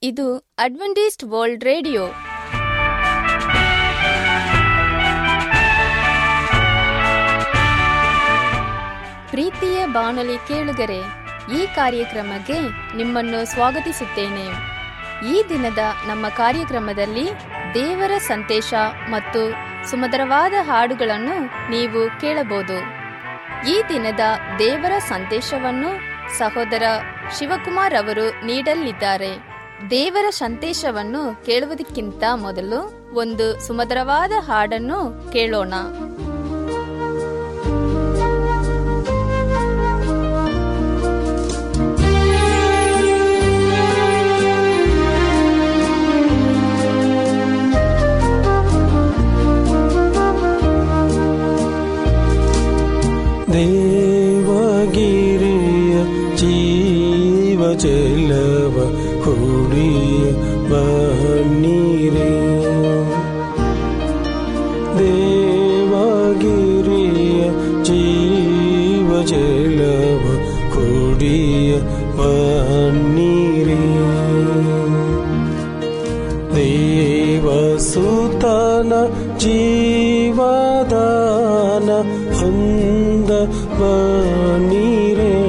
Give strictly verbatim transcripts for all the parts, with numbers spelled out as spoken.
ಇದು Adventist World radio. ಪ್ರೀತಿಯ ಬಾನುಲಿ ಕೇಳುಗರೆ, ಈ ಕಾರ್ಯಕ್ರಮಕ್ಕೆ ನಿಮ್ಮನ್ನು ಸ್ವಾಗತಿಸುತ್ತೇನೆ. ಈ ದಿನದ ನಮ್ಮ ಕಾರ್ಯಕ್ರಮದಲ್ಲಿ ದೇವರ ಸಂದೇಶ ಮತ್ತು ಸುಮಧುರವಾದ ಹಾಡುಗಳನ್ನು ನೀವು ಕೇಳಬಹುದು. ಈ ದಿನದ ದೇವರ ಸಂದೇಶವನ್ನು ಸಹೋದರ ಶಿವಕುಮಾರ್ ಅವರು ನೀಡಲಿದ್ದಾರೆ. ದೇವರ ಸಂದೇಶವನ್ನು ಕೇಳುವುದಕ್ಕಿಂತ ಮೊದಲು ಒಂದು ಸುಮಧುರವಾದ ಹಾಡನ್ನು ಕೇಳೋಣ. ದೇವಗಿರಿಯ ಜೀವ ಜಲವ ಕುಡಿಯ ಬನ್ನೀರೇ, ದೇವಗಿರಿಯ ಜೀವ ಜಲವ ಕುಡಿಯ ಬನ್ನೀರೇ, ದೇವಸುತನ ಜೀವದಾನ ಹೊಂದ ಬನ್ನೀರೇ,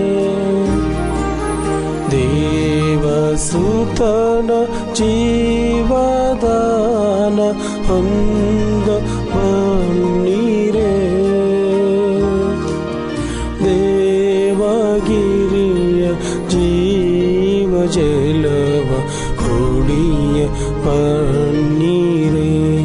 ದೇವಸುತನ ಜೀವದಾನ ಹೊಂದ ಬನ್ನೀರೇ, ದೇವಗಿರಿಯ ಜೀವ ಜಲವ ಕುಡಿಯ ಬನ್ನೀರೇ.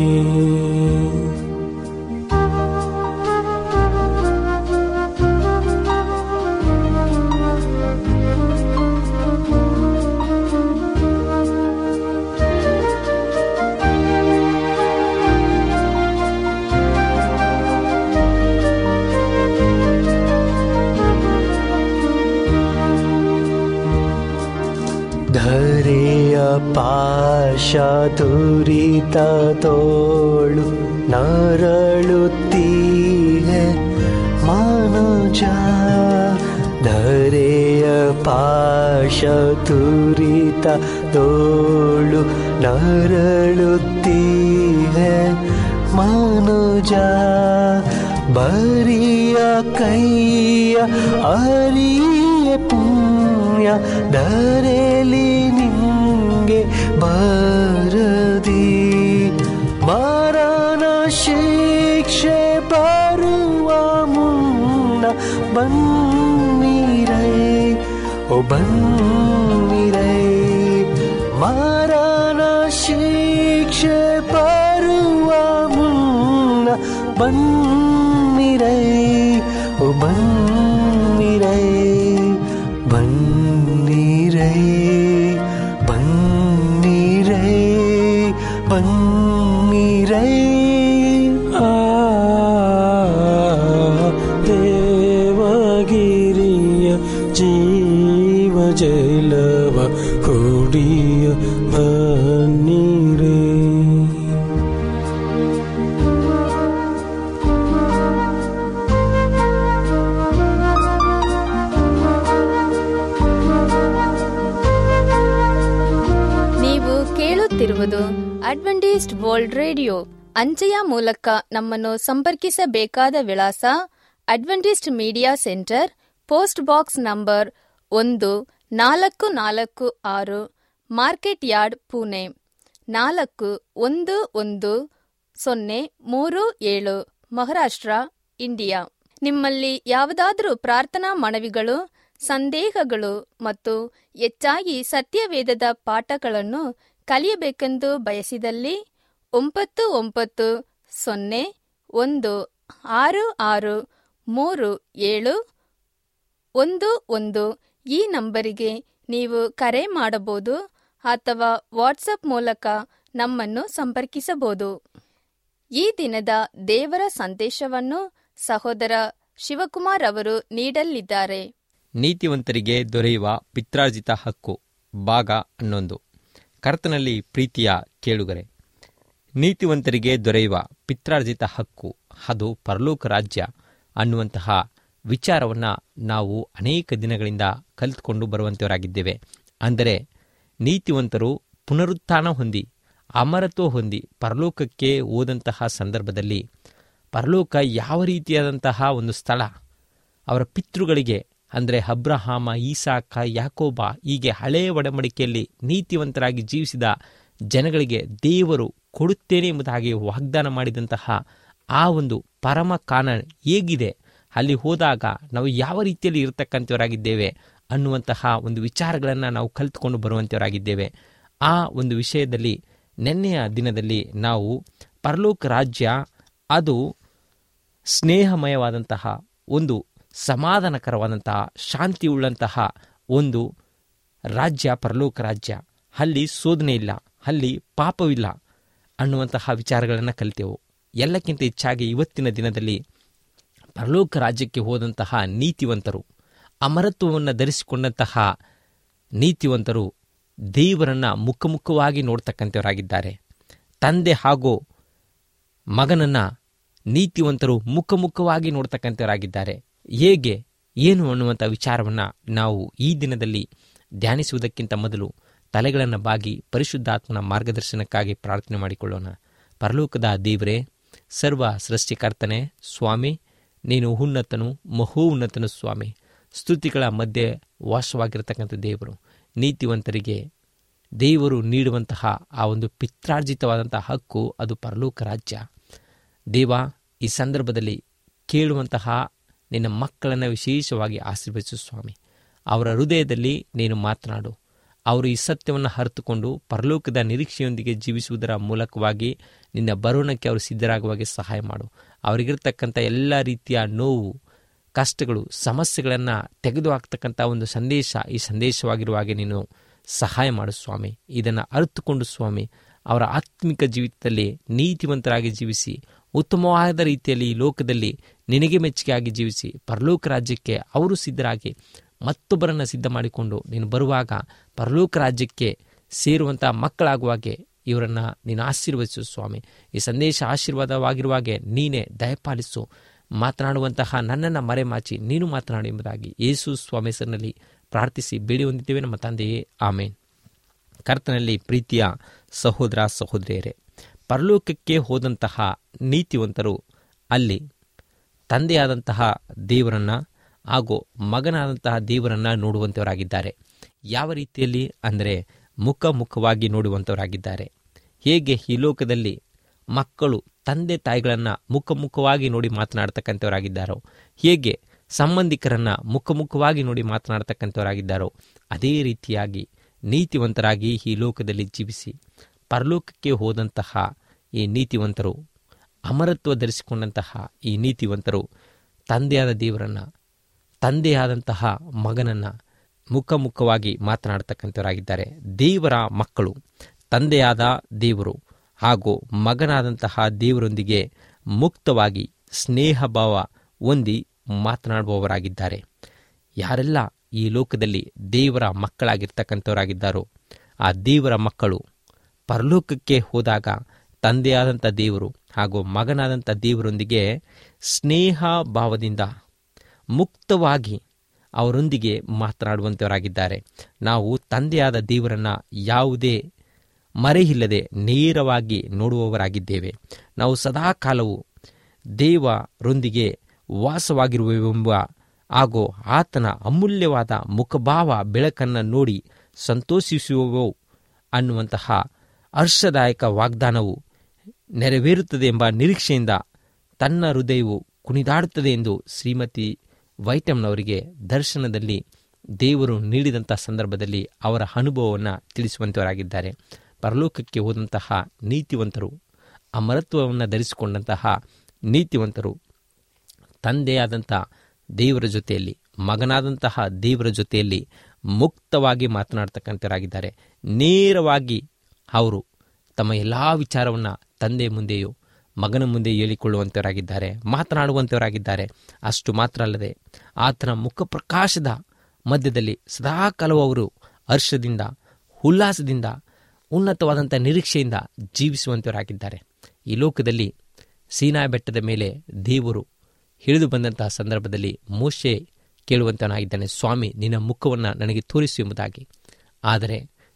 ಧರೆಯ ಪಾಶ ತುರಿತ ತೋಳು ನರಳುತ್ತೀಹೆ ಮನುಜ, ಧರೆಯ ಪಾಶ ತುರಿತ ತೋಳು ನರಳುತ್ತೀಹೆ ಮನುಜ, ಬರಿಯ ಕೈಯ ಅರಿಯ ಪುಣ್ಯ ಧರೆಲಿ ನಿಂಗೆ ಬರದಿ, ಮರಣ ಶಿಕ್ಷೆ ಬರುವ ಮುನ್ನ ಬನ್ನಿರೈ, ಓ ಬನ್ನಿರೈ, ಮರಣ ಶಿಕ್ಷೆ ಬರುವ ಮುನ್ನ ಬನ್ನಿರೈ, ಓ ಬನ್ನಿರೈ, ಬನ್ನಿರೈ, ಬನ್ನಿರೈ, ಬನ್ನಿರೈ. ಆ ದೇವಗಿರಿಯ ಜೀವ ಜಲವ ಕುಡಿಯ ಬನ್ನೀರೇ. ಕೇಳುತ್ತಿರುವುದು ಅಡ್ವೆಂಟಿಸ್ಟ್ ವರ್ಲ್ಡ್ ರೇಡಿಯೋ. ಅಂಚೆಯ ಮೂಲಕ ನಮ್ಮನ್ನು ಸಂಪರ್ಕಿಸಬೇಕಾದ ವಿಳಾಸ: Adventist Media Centre, post box number ಒಂದು ನಾಲ್ಕು ನಾಲ್ಕು ಆರು, ಮಾರ್ಕೆಟ್ ಯಾರ್ಡ್, ಪುಣೆ ನಾಲ್ಕು ಒಂದು ಒಂದು ಸೊನ್ನೆ ಮೂರು ಏಳು, ಮಹಾರಾಷ್ಟ್ರ, ಇಂಡಿಯಾ. ನಿಮ್ಮಲ್ಲಿ ಯಾವುದಾದರೂ ಪ್ರಾರ್ಥನಾ ಮನವಿಗಳು, ಸಂದೇಹಗಳು ಮತ್ತು ಹೆಚ್ಚಾಗಿ ಸತ್ಯವೇದದ ಪಾಠಗಳನ್ನು ಕಲಿಯಬೇಕೆಂದು ಬಯಸಿದಲ್ಲಿ ಒಂಬತ್ತು ಒಂಬತ್ತು ಸೊನ್ನೆ ಒಂದು ಆರು ಆರು ಮೂರು ಏಳು ಒಂದು ಒಂದು ಈ ನಂಬರಿಗೆ ನೀವು ಕರೆ ಮಾಡಬಹುದು ಅಥವಾ ವಾಟ್ಸಪ್ ಮೂಲಕ ನಮ್ಮನ್ನು ಸಂಪರ್ಕಿಸಬಹುದು. ಈ ದಿನದ ದೇವರ ಸಂದೇಶವನ್ನು ಸಹೋದರ ಶಿವಕುಮಾರ್ ಅವರು ನೀಡಲಿದ್ದಾರೆ. ನೀತಿವಂತರಿಗೆ ದೊರೆಯುವ ಪಿತ್ರಾರ್ಜಿತ ಹಕ್ಕು, ಭಾಗ ಹನ್ನೊಂದು. ಕರ್ತನಲ್ಲಿ ಪ್ರೀತಿಯ ಕೇಳುಗರೆ, ನೀತಿವಂತರಿಗೆ ದೊರೆಯುವ ಪಿತ್ರಾರ್ಜಿತ ಹಕ್ಕು, ಅದು ಪರಲೋಕ ರಾಜ್ಯ ಅನ್ನುವಂತಹ ವಿಚಾರವನ್ನು ನಾವು ಅನೇಕ ದಿನಗಳಿಂದ ಕಲಿತುಕೊಂಡು ಬರುವಂಥವರಾಗಿದ್ದೇವೆ. ಅಂದರೆ ನೀತಿವಂತರು ಪುನರುತ್ಥಾನ ಹೊಂದಿ ಅಮರತ್ವ ಹೊಂದಿ ಪರಲೋಕಕ್ಕೆ ಹೋದಂತಹ ಸಂದರ್ಭದಲ್ಲಿ ಪರಲೋಕ ಯಾವ ರೀತಿಯಾದಂತಹ ಒಂದು ಸ್ಥಳ ಅವರ ಪಿತೃಗಳಿಗೆ ಅಂದರೆ ಅಬ್ರಹಾಮ, ಈಸಾಕ, ಯಾಕೋಬ ಹೀಗೆ ಹಳೆಯ ಒಡಂಬಡಿಕೆಯಲ್ಲಿ ನೀತಿವಂತರಾಗಿ ಜೀವಿಸಿದ ಜನಗಳಿಗೆ ದೇವರು ಕೊಡುತ್ತೇನೆ ಎಂಬುದಾಗಿ ವಾಗ್ದಾನ ಮಾಡಿದಂತಹ ಆ ಒಂದು ಪರಮ ಕಾನಾನ್ ಹೇಗಿದೆ, ಅಲ್ಲಿ ಹೋದಾಗ ನಾವು ಯಾವ ರೀತಿಯಲ್ಲಿ ಇರತಕ್ಕಂಥವರಾಗಿದ್ದೇವೆ ಅನ್ನುವಂತಹ ಒಂದು ವಿಚಾರಗಳನ್ನು ನಾವು ಕಲಿತುಕೊಂಡು ಬರುವಂಥವರಾಗಿದ್ದೇವೆ. ಆ ಒಂದು ವಿಷಯದಲ್ಲಿ ನೆನ್ನೆಯ ದಿನದಲ್ಲಿ ನಾವು ಪರಲೋಕ ರಾಜ್ಯ ಅದು ಸ್ನೇಹಮಯವಾದಂತಹ ಒಂದು ಸಮಾಧಾನಕರವಾದಂತಹ ಶಾಂತಿಯುಳ್ಳಂತಹ ಒಂದು ರಾಜ್ಯ ಪರಲೋಕ ರಾಜ್ಯ. ಅಲ್ಲಿ ಶೋಧನೆ ಇಲ್ಲ, ಅಲ್ಲಿ ಪಾಪವಿಲ್ಲ ಅನ್ನುವಂತಹ ವಿಚಾರಗಳನ್ನು ಕಲಿತೆವು. ಎಲ್ಲಕ್ಕಿಂತ ಹೆಚ್ಚಾಗಿ ಇವತ್ತಿನ ದಿನದಲ್ಲಿ ಪರಲೋಕ ರಾಜ್ಯಕ್ಕೆ ಹೋದಂತಹ ನೀತಿವಂತರು, ಅಮರತ್ವವನ್ನು ಧರಿಸಿಕೊಂಡಂತಹ ನೀತಿವಂತರು ದೇವರನ್ನು ಮುಖಮುಖವಾಗಿ ನೋಡ್ತಕ್ಕಂಥವರಾಗಿದ್ದಾರೆ. ತಂದೆ ಹಾಗೂ ಮಗನನ್ನು ನೀತಿವಂತರು ಮುಖಮುಖವಾಗಿ ನೋಡ್ತಕ್ಕಂಥವರಾಗಿದ್ದಾರೆ. ಹೇಗೆ ಏನು ಅನ್ನುವಂಥ ವಿಚಾರವನ್ನು ನಾವು ಈ ದಿನದಲ್ಲಿ ಧ್ಯಾನಿಸುವುದಕ್ಕಿಂತ ಮೊದಲು ತಲೆಗಳನ್ನು ಬಾಗಿ ಪರಿಶುದ್ಧಾತ್ಮನ ಮಾರ್ಗದರ್ಶನಕ್ಕಾಗಿ ಪ್ರಾರ್ಥನೆ ಮಾಡಿಕೊಳ್ಳೋಣ. ಪರಲೋಕದ ದೇವರೇ, ಸರ್ವ ಸೃಷ್ಟಿಕರ್ತನೆ ಸ್ವಾಮಿ, ನೀನು ಉನ್ನತನು, ಮಹೋನ್ನತನು ಸ್ವಾಮಿ. ಸ್ತುತಿಗಳ ಮಧ್ಯೆ ವಾಸವಾಗಿರತಕ್ಕಂಥ ದೇವರು, ನೀತಿವಂತರಿಗೆ ದೇವರು ನೀಡುವಂತಹ ಆ ಒಂದು ಪಿತ್ರಾರ್ಜಿತವಾದಂತಹ ಹಕ್ಕು ಅದು ಪರಲೋಕ ರಾಜ್ಯ. ದೇವ, ಈ ಸಂದರ್ಭದಲ್ಲಿ ಕೇಳುವಂತಹ ನಿನ್ನ ಮಕ್ಕಳನ್ನು ವಿಶೇಷವಾಗಿ ಆಶೀರ್ವದಿಸು ಸ್ವಾಮಿ. ಅವರ ಹೃದಯದಲ್ಲಿ ನೀನು ಮಾತನಾಡು. ಅವರು ಈ ಸತ್ಯವನ್ನು ಅರಿತುಕೊಂಡು ಪರಲೋಕದ ನಿರೀಕ್ಷೆಯೊಂದಿಗೆ ಜೀವಿಸುವುದರ ಮೂಲಕವಾಗಿ ನಿನ್ನ ಬರೋಣಕ್ಕೆ ಅವರು ಸಿದ್ಧರಾಗುವಾಗೆ ಸಹಾಯ ಮಾಡು. ಅವರಿಗಿರ್ತಕ್ಕಂಥ ಎಲ್ಲ ರೀತಿಯ ನೋವು, ಕಷ್ಟಗಳು, ಸಮಸ್ಯೆಗಳನ್ನು ತೆಗೆದುಹಾಕ್ತಕ್ಕಂಥ ಒಂದು ಸಂದೇಶ ಈ ಸಂದೇಶವಾಗಿರುವ ಹಾಗೆ ನೀನು ಸಹಾಯ ಮಾಡು ಸ್ವಾಮಿ. ಇದನ್ನು ಅರಿತುಕೊಂಡು ಸ್ವಾಮಿ ಅವರ ಆತ್ಮಿಕ ಜೀವಿತದಲ್ಲಿ ನೀತಿವಂತರಾಗಿ ಜೀವಿಸಿ ಉತ್ತಮವಾದ ರೀತಿಯಲ್ಲಿ ಈ ಲೋಕದಲ್ಲಿ ನಿನಗೆ ಮೆಚ್ಚುಗೆಯಾಗಿ ಜೀವಿಸಿ ಪರಲೋಕ ರಾಜ್ಯಕ್ಕೆ ಅವರು ಸಿದ್ಧರಾಗಿ ಮತ್ತೊಬ್ಬರನ್ನು ಸಿದ್ಧ ಮಾಡಿಕೊಂಡು ನೀನು ಬರುವಾಗ ಪರಲೋಕ ರಾಜ್ಯಕ್ಕೆ ಸೇರುವಂಥ ಮಕ್ಕಳಾಗುವಾಗೆ ಇವರನ್ನು ನೀನು ಆಶೀರ್ವದಿಸು ಸ್ವಾಮಿ. ಈ ಸಂದೇಶ ಆಶೀರ್ವಾದವಾಗಿರುವಾಗೆ ನೀನೇ ದಯಪಾಲಿಸು. ಮಾತನಾಡುವಂತಹ ನನ್ನನ್ನು ಮರೆಮಾಚಿ ನೀನು ಮಾತನಾಡು ಎಂಬುದಾಗಿ ಯೇಸು ಸ್ವಾಮಿ ಹೆಸರಿನಲ್ಲಿ ಪ್ರಾರ್ಥಿಸಿ ಬೇಡಿ ಹೊಂದಿದ್ದೇವೆ ನಮ್ಮ ತಂದೆಯೇ, ಆಮೇನ್. ಕರ್ತನಲ್ಲಿ ಪ್ರೀತಿಯ ಸಹೋದರ ಸಹೋದರಿಯರೇ, ಪರಲೋಕಕ್ಕೆ ಹೋದಂತಹ ನೀತಿವಂತರು ಅಲ್ಲಿ ತಂದೆಯಾದಂತಹ ದೇವರನ್ನು ಹಾಗೂ ಮಗನಾದಂತಹ ದೇವರನ್ನು ನೋಡುವಂಥವರಾಗಿದ್ದಾರೆ. ಯಾವ ರೀತಿಯಲ್ಲಿ ಅಂದರೆ ಮುಖ ಮುಖವಾಗಿ ನೋಡುವಂಥವರಾಗಿದ್ದಾರೆ. ಹೇಗೆ ಈ ಲೋಕದಲ್ಲಿ ಮಕ್ಕಳು ತಂದೆ ತಾಯಿಗಳನ್ನು ಮುಖಮುಖವಾಗಿ ನೋಡಿ ಮಾತನಾಡ್ತಕ್ಕಂಥವರಾಗಿದ್ದಾರೋ, ಹೇಗೆ ಸಂಬಂಧಿಕರನ್ನು ಮುಖಮುಖವಾಗಿ ನೋಡಿ ಮಾತನಾಡ್ತಕ್ಕಂಥವರಾಗಿದ್ದಾರೋ, ಅದೇ ರೀತಿಯಾಗಿ ನೀತಿವಂತರಾಗಿ ಈ ಲೋಕದಲ್ಲಿ ಜೀವಿಸಿ ಪರಲೋಕಕ್ಕೆ ಹೋದಂತಹ ಈ ನೀತಿವಂತರು, ಅಮರತ್ವ ಧರಿಸಿಕೊಂಡಂತಹ ಈ ನೀತಿವಂತರು ತಂದೆಯಾದ ದೇವರನ್ನು, ತಂದೆಯಾದಂತಹ ಮಗನನ್ನು ಮುಖಮುಖವಾಗಿ ಮಾತನಾಡ್ತಕ್ಕಂಥವರಾಗಿದ್ದಾರೆ. ದೇವರ ಮಕ್ಕಳು ತಂದೆಯಾದ ದೇವರು ಹಾಗೂ ಮಗನಾದಂತಹ ದೇವರೊಂದಿಗೆ ಮುಕ್ತವಾಗಿ ಸ್ನೇಹಭಾವ ಹೊಂದಿ ಮಾತನಾಡುವವರಾಗಿದ್ದಾರೆ. ಯಾರೆಲ್ಲ ಈ ಲೋಕದಲ್ಲಿ ದೇವರ ಮಕ್ಕಳಾಗಿರ್ತಕ್ಕಂಥವರಾಗಿದ್ದಾರೋ ಆ ದೇವರ ಮಕ್ಕಳು ಪರಲೋಕಕ್ಕೆ ಹೋದಾಗ ತಂದೆಯಾದಂಥ ದೇವರು ಹಾಗೂ ಮಗನಾದಂಥ ದೇವರೊಂದಿಗೆ ಸ್ನೇಹ ಭಾವದಿಂದ ಮುಕ್ತವಾಗಿ ಅವರೊಂದಿಗೆ ಮಾತನಾಡುವಂಥವರಾಗಿದ್ದಾರೆ. ನಾವು ತಂದೆಯಾದ ದೇವರನ್ನು ಯಾವುದೇ ಮರೆಯಿಲ್ಲದೆ ನೇರವಾಗಿ ನೋಡುವವರಾಗಿದ್ದೇವೆ. ನಾವು ಸದಾಕಾಲವು ದೇವರೊಂದಿಗೆ ವಾಸವಾಗಿರುವೆವೆಂಬ ಹಾಗೂ ಆತನ ಅಮೂಲ್ಯವಾದ ಮುಖಭಾವ ಬೆಳಕನ್ನು ನೋಡಿ ಸಂತೋಷಿಸುವವು ಅನ್ನುವಂತಹ ಹರ್ಷದಾಯಕ ವಾಗ್ದಾನವು ನೆರವೇರುತ್ತದೆ ಎಂಬ ನಿರೀಕ್ಷೆಯಿಂದ ತನ್ನ ಹೃದಯವು ಕುಣಿದಾಡುತ್ತದೆ ಎಂದು ಶ್ರೀಮತಿ ವೈಟಮ್ನವರಿಗೆ ದರ್ಶನದಲ್ಲಿ ದೇವರು ನೀಡಿದಂಥ ಸಂದರ್ಭದಲ್ಲಿ ಅವರ ಅನುಭವವನ್ನು ತಿಳಿಸುವಂಥವರಾಗಿದ್ದಾರೆ. ಪರಲೋಕಕ್ಕೆ ಹೋದಂತಹ ನೀತಿವಂತರು, ಅಮರತ್ವವನ್ನು ಧರಿಸಿಕೊಂಡಂತಹ ನೀತಿವಂತರು ತಂದೆಯಾದಂಥ ದೇವರ ಜೊತೆಯಲ್ಲಿ, ಮಗನಾದಂತಹ ದೇವರ ಜೊತೆಯಲ್ಲಿ ಮುಕ್ತವಾಗಿ ಮಾತನಾಡ್ತಕ್ಕಂಥವರಾಗಿದ್ದಾರೆ. ನೇರವಾಗಿ ಅವರು ತಮ್ಮ ಎಲ್ಲ ವಿಚಾರವನ್ನು ತಂದೆ ಮುಂದೆಯೂ ಮಗನ ಮುಂದೆ ಹೇಳಿಕೊಳ್ಳುವಂಥವರಾಗಿದ್ದಾರೆ, ಮಾತನಾಡುವಂಥವರಾಗಿದ್ದಾರೆ. ಅಷ್ಟು ಮಾತ್ರ ಅಲ್ಲದೆ ಆತನ ಮುಖಪ್ರಕಾಶದ ಮಧ್ಯದಲ್ಲಿ ಸದಾಕಾಲವೂ ಅವರು ಹರ್ಷದಿಂದ, ಉಲ್ಲಾಸದಿಂದ, ಉನ್ನತವಾದಂಥ ನಿರೀಕ್ಷೆಯಿಂದ ಜೀವಿಸುವಂಥವರಾಗಿದ್ದಾರೆ. ಈ ಲೋಕದಲ್ಲಿ ಸೀನಾಯಿ ಬೆಟ್ಟದ ಮೇಲೆ ದೇವರು ಇಳಿದು ಬಂದಂತಹ ಸಂದರ್ಭದಲ್ಲಿ ಮೋಶೆ ಕೇಳುವಂತನಾಗಿದ್ದಾನೆ, ಸ್ವಾಮಿ ನಿನ್ನ ಮುಖವನ್ನು ನನಗೆ ತೋರಿಸು ಎಂಬುದಾಗಿ. ಆದರೆ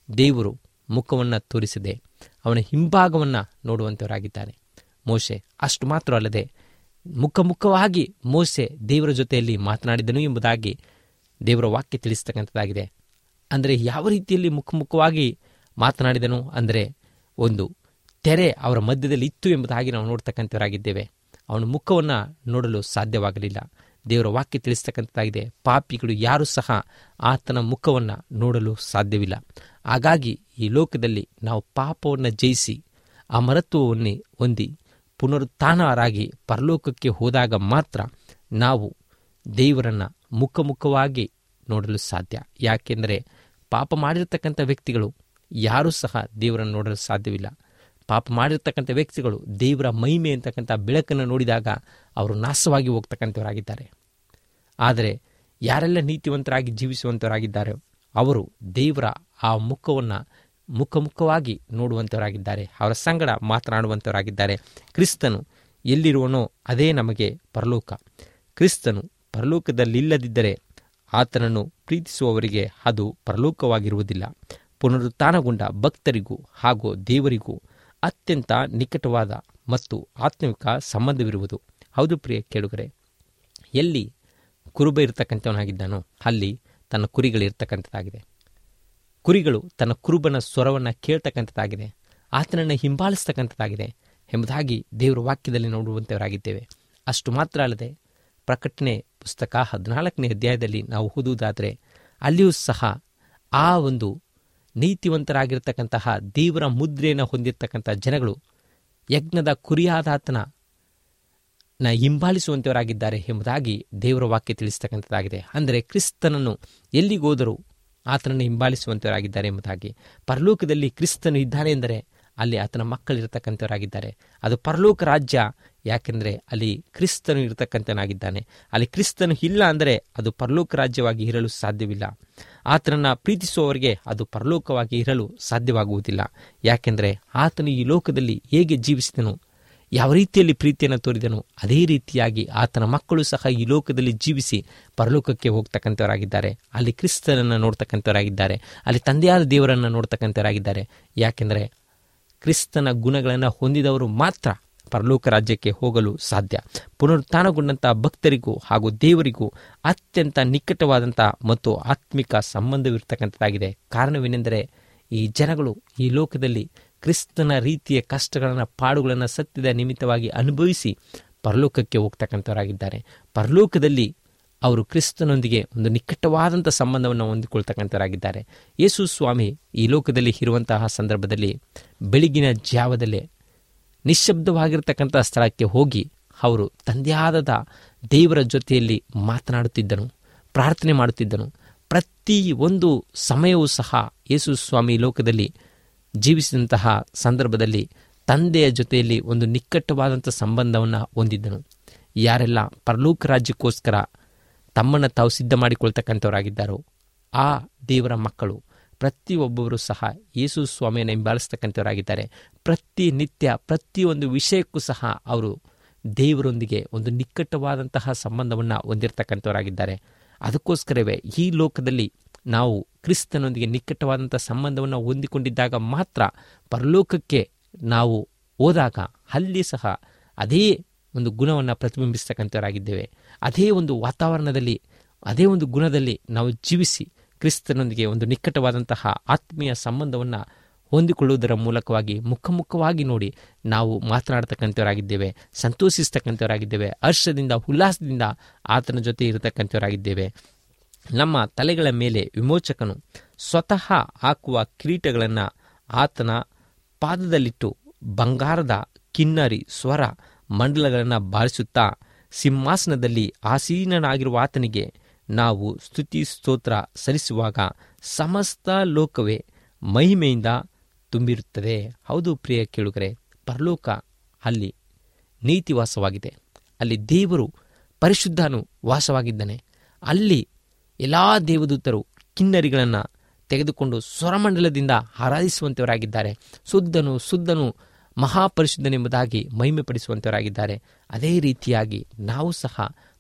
ದೇವರು ಮುಖವನ್ನು ತೋರಿಸದೆ ಅವನ ಹಿಂಭಾಗವನ್ನು ನೋಡುವಂಥವರಾಗಿದ್ದಾರೆ. ಮೋಶೆ ಅಷ್ಟು ಮಾತ್ರ ಅಲ್ಲದೆ ಮುಖಮುಖವಾಗಿ ಮೋಶೆ ದೇವರ ಜೊತೆಯಲ್ಲಿ ಮಾತನಾಡಿದನು ಎಂಬುದಾಗಿ ದೇವರ ವಾಕ್ಯ ತಿಳಿಸ್ತಕ್ಕಂಥದ್ದಾಗಿದೆ. ಅಂದರೆ ಯಾವ ರೀತಿಯಲ್ಲಿ ಮುಖಮುಖವಾಗಿ ಮಾತನಾಡಿದನು ಅಂದರೆ ಒಂದು ತೆರೆ ಅವರ ಮಧ್ಯದಲ್ಲಿ ಇತ್ತು ಎಂಬುದಾಗಿ ನಾವು ನೋಡ್ತಕ್ಕಂಥವರಾಗಿದ್ದೇವೆ. ಅವನ ಮುಖವನ್ನು ನೋಡಲು ಸಾಧ್ಯವಾಗಲಿಲ್ಲ. ದೇವರ ವಾಕ್ಯ ತಿಳಿಸ್ತಕ್ಕಂಥದ್ದಾಗಿದೆ, ಪಾಪಿಗಳು ಯಾರೂ ಸಹ ಆತನ ಮುಖವನ್ನು ನೋಡಲು ಸಾಧ್ಯವಿಲ್ಲ. ಹಾಗಾಗಿ ಈ ಲೋಕದಲ್ಲಿ ನಾವು ಪಾಪವನ್ನು ಜಯಿಸಿ ಅಮರತ್ವವನ್ನೇ ಹೊಂದಿ ಪುನರುತ್ಥಾನರಾಗಿ ಪರಲೋಕಕ್ಕೆ ಹೋದಾಗ ಮಾತ್ರ ನಾವು ದೇವರನ್ನು ಮುಖಮುಖವಾಗಿ ನೋಡಲು ಸಾಧ್ಯ. ಯಾಕೆಂದರೆ ಪಾಪ ಮಾಡಿರ್ತಕ್ಕಂಥ ವ್ಯಕ್ತಿಗಳು ಯಾರೂ ಸಹ ದೇವರನ್ನು ನೋಡಲು ಸಾಧ್ಯವಿಲ್ಲ. ಪಾಪ ಮಾಡಿರ್ತಕ್ಕಂಥ ವ್ಯಕ್ತಿಗಳು ದೇವರ ಮಹಿಮೆ ಅಂತಕ್ಕಂಥ ಬೆಳಕನ್ನು ನೋಡಿದಾಗ ಅವರು ನಾಶವಾಗಿ ಹೋಗ್ತಕ್ಕಂಥವರಾಗಿದ್ದಾರೆ. ಆದರೆ ಯಾರೆಲ್ಲ ನೀತಿವಂತರಾಗಿ ಜೀವಿಸುವಂಥವರಾಗಿದ್ದಾರೆ ಅವರು ದೇವರ ಆ ಮುಖವನ್ನು ಮುಖಮುಖವಾಗಿ ನೋಡುವಂಥವರಾಗಿದ್ದಾರೆ, ಅವರ ಸಂಗಡ ಮಾತನಾಡುವಂಥವರಾಗಿದ್ದಾರೆ. ಕ್ರಿಸ್ತನು ಎಲ್ಲಿರುವನೋ ಅದೇ ನಮಗೆ ಪರಲೋಕ. ಕ್ರಿಸ್ತನು ಪರಲೋಕದಲ್ಲಿಲ್ಲದಿದ್ದರೆ ಆತನನ್ನು ಪ್ರೀತಿಸುವವರಿಗೆ ಅದು ಪರಲೋಕವಾಗಿರುವುದಿಲ್ಲ. ಪುನರುತ್ಥಾನಗೊಂಡ ಭಕ್ತರಿಗೂ ಹಾಗೂ ದೇವರಿಗೂ ಅತ್ಯಂತ ನಿಕಟವಾದ ಮತ್ತು ಆತ್ಮಿಕ ಸಂಬಂಧವಿರುವುದು. ಹೌದು ಪ್ರಿಯ ಕೇಳುಗರೆ, ಎಲ್ಲಿ ಕುರುಬ ಇರತಕ್ಕಂಥವನಾಗಿದ್ದಾನೋ ಅಲ್ಲಿ ತನ್ನ ಕುರಿಗಳಿರ್ತಕ್ಕಂಥದ್ದಾಗಿದೆ. ಕುರಿಗಳು ತನ್ನ ಕುರುಬನ ಸ್ವರವನ್ನು ಕೇಳ್ತಕ್ಕಂಥದ್ದಾಗಿದೆ, ಆತನನ್ನು ಹಿಂಬಾಲಿಸ್ತಕ್ಕಂಥದ್ದಾಗಿದೆ ಎಂಬುದಾಗಿ ದೇವರ ವಾಕ್ಯದಲ್ಲಿ ನೋಡುವಂಥವರಾಗಿದ್ದೇವೆ. ಅಷ್ಟು ಮಾತ್ರ ಅಲ್ಲದೆ ಪ್ರಕಟಣೆ ಪುಸ್ತಕ ಹದಿನಾಲ್ಕನೇ ಅಧ್ಯಾಯದಲ್ಲಿ ನಾವು ಓದುವುದಾದರೆ ಅಲ್ಲಿಯೂ ಸಹ ಆ ಒಂದು ನೀತಿವಂತರಾಗಿರ್ತಕ್ಕಂತಹ ದೇವರ ಮುದ್ರೆಯನ್ನು ಹೊಂದಿರತಕ್ಕಂಥ ಜನಗಳು ಯಜ್ಞದ ಕುರಿಯಾದಾತನ ನ ಹಿಂಬಾಲಿಸುವಂಥವರಾಗಿದ್ದಾರೆ ಎಂಬುದಾಗಿ ದೇವರ ವಾಕ್ಯ ತಿಳಿಸ್ತಕ್ಕಂಥದ್ದಾಗಿದೆ. ಅಂದರೆ ಕ್ರಿಸ್ತನನ್ನು ಎಲ್ಲಿಗೋದರೂ ಆತನನ್ನು ಹಿಂಬಾಲಿಸುವಂಥವರಾಗಿದ್ದಾರೆ ಎಂಬುದಾಗಿ. ಪರಲೋಕದಲ್ಲಿ ಕ್ರಿಸ್ತನು ಇದ್ದಾನೆ ಎಂದರೆ ಅಲ್ಲಿ ಆತನ ಮಕ್ಕಳಿರ್ತಕ್ಕಂಥವರಾಗಿದ್ದಾರೆ. ಅದು ಪರಲೋಕ ರಾಜ್ಯ. ಯಾಕೆಂದರೆ ಅಲ್ಲಿ ಕ್ರಿಸ್ತನು ಇರತಕ್ಕಂಥನಾಗಿದ್ದಾನೆ. ಅಲ್ಲಿ ಕ್ರಿಸ್ತನು ಇಲ್ಲ ಅಂದರೆ ಅದು ಪರಲೋಕ ರಾಜ್ಯವಾಗಿ ಇರಲು ಸಾಧ್ಯವಿಲ್ಲ. ಆತನನ್ನು ಪ್ರೀತಿಸುವವರಿಗೆ ಅದು ಪರಲೋಕವಾಗಿ ಇರಲು ಸಾಧ್ಯವಾಗುವುದಿಲ್ಲ. ಯಾಕೆಂದರೆ ಆತನು ಈ ಲೋಕದಲ್ಲಿ ಹೇಗೆ ಜೀವಿಸಿದನು, ಯಾವ ರೀತಿಯಲ್ಲಿ ಪ್ರೀತಿಯನ್ನು ತೋರಿದನು, ಅದೇ ರೀತಿಯಾಗಿ ಆತನ ಮಕ್ಕಳು ಸಹ ಈ ಲೋಕದಲ್ಲಿ ಜೀವಿಸಿ ಪರಲೋಕಕ್ಕೆ ಹೋಗ್ತಕ್ಕಂಥವರಾಗಿದ್ದಾರೆ. ಅಲ್ಲಿ ಕ್ರಿಸ್ತನನ್ನು ನೋಡ್ತಕ್ಕಂಥವರಾಗಿದ್ದಾರೆ, ಅಲ್ಲಿ ತಂದೆಯಾದ ದೇವರನ್ನು ನೋಡ್ತಕ್ಕಂಥವರಾಗಿದ್ದಾರೆ. ಯಾಕೆಂದರೆ ಕ್ರಿಸ್ತನ ಗುಣಗಳನ್ನು ಹೊಂದಿದವರು ಮಾತ್ರ ಪರಲೋಕ ರಾಜ್ಯಕ್ಕೆ ಹೋಗಲು ಸಾಧ್ಯ. ಪುನರುತ್ಥಾನಗೊಂಡಂಥ ಭಕ್ತರಿಗೂ ಹಾಗೂ ದೇವರಿಗೂ ಅತ್ಯಂತ ನಿಕಟವಾದಂಥ ಮತ್ತು ಆತ್ಮಿಕ ಸಂಬಂಧವಿರ್ತಕ್ಕಂಥದ್ದಾಗಿದೆ. ಕಾರಣವೇನೆಂದರೆ ಈ ಜನಗಳು ಈ ಲೋಕದಲ್ಲಿ ಕ್ರಿಸ್ತನ ರೀತಿಯ ಕಷ್ಟಗಳನ್ನು ಪಾಡುಗಳನ್ನು ಸತ್ಯದ ನಿಮಿತ್ತವಾಗಿ ಅನುಭವಿಸಿ ಪರಲೋಕಕ್ಕೆ ಹೋಗ್ತಕ್ಕಂಥವರಾಗಿದ್ದಾರೆ. ಪರಲೋಕದಲ್ಲಿ ಅವರು ಕ್ರಿಸ್ತನೊಂದಿಗೆ ಒಂದು ನಿಕಟವಾದಂಥ ಸಂಬಂಧವನ್ನು ಹೊಂದಿಕೊಳ್ತಕ್ಕಂಥವರಾಗಿದ್ದಾರೆ. ಯೇಸು ಸ್ವಾಮಿ ಈ ಲೋಕದಲ್ಲಿ ಇರುವಂತಹ ಸಂದರ್ಭದಲ್ಲಿ ಬೆಳಗಿನ ಜಾವದಲ್ಲೇ ನಿಶ್ಶಬ್ದವಾಗಿರ್ತಕ್ಕಂಥ ಸ್ಥಳಕ್ಕೆ ಹೋಗಿ ಅವರು ತಂದೆಯಾದ ದೇವರ ಜೊತೆಯಲ್ಲಿ ಮಾತನಾಡುತ್ತಿದ್ದನು, ಪ್ರಾರ್ಥನೆ ಮಾಡುತ್ತಿದ್ದನು. ಪ್ರತಿ ಒಂದು ಸಮಯವೂ ಸಹ ಯೇಸು ಸ್ವಾಮಿ ಲೋಕದಲ್ಲಿ ಜೀವಿಸಿದಂತಹ ಸಂದರ್ಭದಲ್ಲಿ ತಂದೆಯ ಜೊತೆಯಲ್ಲಿ ಒಂದು ನಿಕಟವಾದಂಥ ಸಂಬಂಧವನ್ನು ಹೊಂದಿದ್ದನು. ಯಾರೆಲ್ಲ ಪರಲೋಕ ರಾಜ್ಯಕ್ಕೋಸ್ಕರ ತಮ್ಮನ್ನು ತಾವು ಸಿದ್ಧ ಮಾಡಿಕೊಳ್ತಕ್ಕಂಥವರಾಗಿದ್ದಾರೋ ಆ ದೇವರ ಮಕ್ಕಳು ಪ್ರತಿಯೊಬ್ಬರು ಸಹ ಯೇಸು ಸ್ವಾಮಿಯನ್ನು ಹಿಂಬಾಲಿಸ್ತಕ್ಕಂಥವರಾಗಿದ್ದಾರೆ. ಪ್ರತಿನಿತ್ಯ ಪ್ರತಿಯೊಂದು ವಿಷಯಕ್ಕೂ ಸಹ ಅವರು ದೇವರೊಂದಿಗೆ ಒಂದು ನಿಕಟವಾದಂತಹ ಸಂಬಂಧವನ್ನು ಹೊಂದಿರತಕ್ಕಂಥವರಾಗಿದ್ದಾರೆ. ಅದಕ್ಕೋಸ್ಕರವೇ ಈ ಲೋಕದಲ್ಲಿ ನಾವು ಕ್ರಿಸ್ತನೊಂದಿಗೆ ನಿಕಟವಾದಂಥ ಸಂಬಂಧವನ್ನು ಹೊಂದಿಕೊಂಡಿದ್ದಾಗ ಮಾತ್ರ ಪರಲೋಕಕ್ಕೆ ನಾವು ಹೋದಾಗ ಅಲ್ಲಿ ಸಹ ಅದೇ ಒಂದು ಗುಣವನ್ನು ಪ್ರತಿಬಿಂಬಿಸ್ತಕ್ಕಂಥವರಾಗಿದ್ದೇವೆ. ಅದೇ ಒಂದು ವಾತಾವರಣದಲ್ಲಿ ಅದೇ ಒಂದು ಗುಣದಲ್ಲಿ ನಾವು ಜೀವಿಸಿ ಕ್ರಿಸ್ತನೊಂದಿಗೆ ಒಂದು ನಿಕಟವಾದಂತಹ ಆತ್ಮೀಯ ಸಂಬಂಧವನ್ನು ಹೊಂದಿಕೊಳ್ಳುವುದರ ಮೂಲಕವಾಗಿ ಮುಖಮುಖವಾಗಿ ನೋಡಿ ನಾವು ಮಾತನಾಡ್ತಕ್ಕಂಥವರಾಗಿದ್ದೇವೆ, ಸಂತೋಷಿಸ್ತಕ್ಕಂಥವರಾಗಿದ್ದೇವೆ, ಹರ್ಷದಿಂದ ಉಲ್ಲಾಸದಿಂದ ಆತನ ಜೊತೆ ಇರತಕ್ಕಂಥವರಾಗಿದ್ದೇವೆ. ನಮ್ಮ ತಲೆಗಳ ಮೇಲೆ ವಿಮೋಚಕನು ಸ್ವತಃ ಹಾಕುವ ಕಿರೀಟಗಳನ್ನು ಆತನ ಪಾದದಲ್ಲಿಟ್ಟು ಬಂಗಾರದ ಕಿನ್ನರಿ ಸ್ವರ ಮಂಡಲಗಳನ್ನು ಬಾರಿಸುತ್ತಾ ಸಿಂಹಾಸನದಲ್ಲಿ ಆಸೀನನಾಗಿರುವ ಆತನಿಗೆ ನಾವು ಸ್ತುತಿ ಸ್ತೋತ್ರ ಸಲ್ಲಿಸುವಾಗ ಸಮಸ್ತ ಲೋಕವೇ ಮಹಿಮೆಯಿಂದ ತುಂಬಿರುತ್ತದೆ. ಹೌದು ಪ್ರಿಯ ಕೇಳುಗರೆ, ಪರಲೋಕ ಅಲ್ಲಿ ನೀತಿ ವಾಸವಾಗಿದೆ. ಅಲ್ಲಿ ದೇವರು ಪರಿಶುದ್ಧನು ವಾಸವಾಗಿದ್ದಾನೆ. ಅಲ್ಲಿ ಎಲ್ಲ ದೇವದೂತರು ಕಿನ್ನರಿಗಳನ್ನು ತೆಗೆದುಕೊಂಡು ಸ್ವರಮಂಡಲದಿಂದ ಆರಾಧಿಸುವಂಥವರಾಗಿದ್ದಾರೆ. ಶುದ್ಧನು ಶುದ್ಧನು ಮಹಾಪರಿಶುದ್ಧನೆಂಬುದಾಗಿ ಮಹಿಮೆಪಡಿಸುವಂಥವರಾಗಿದ್ದಾರೆ. ಅದೇ ರೀತಿಯಾಗಿ ನಾವು ಸಹ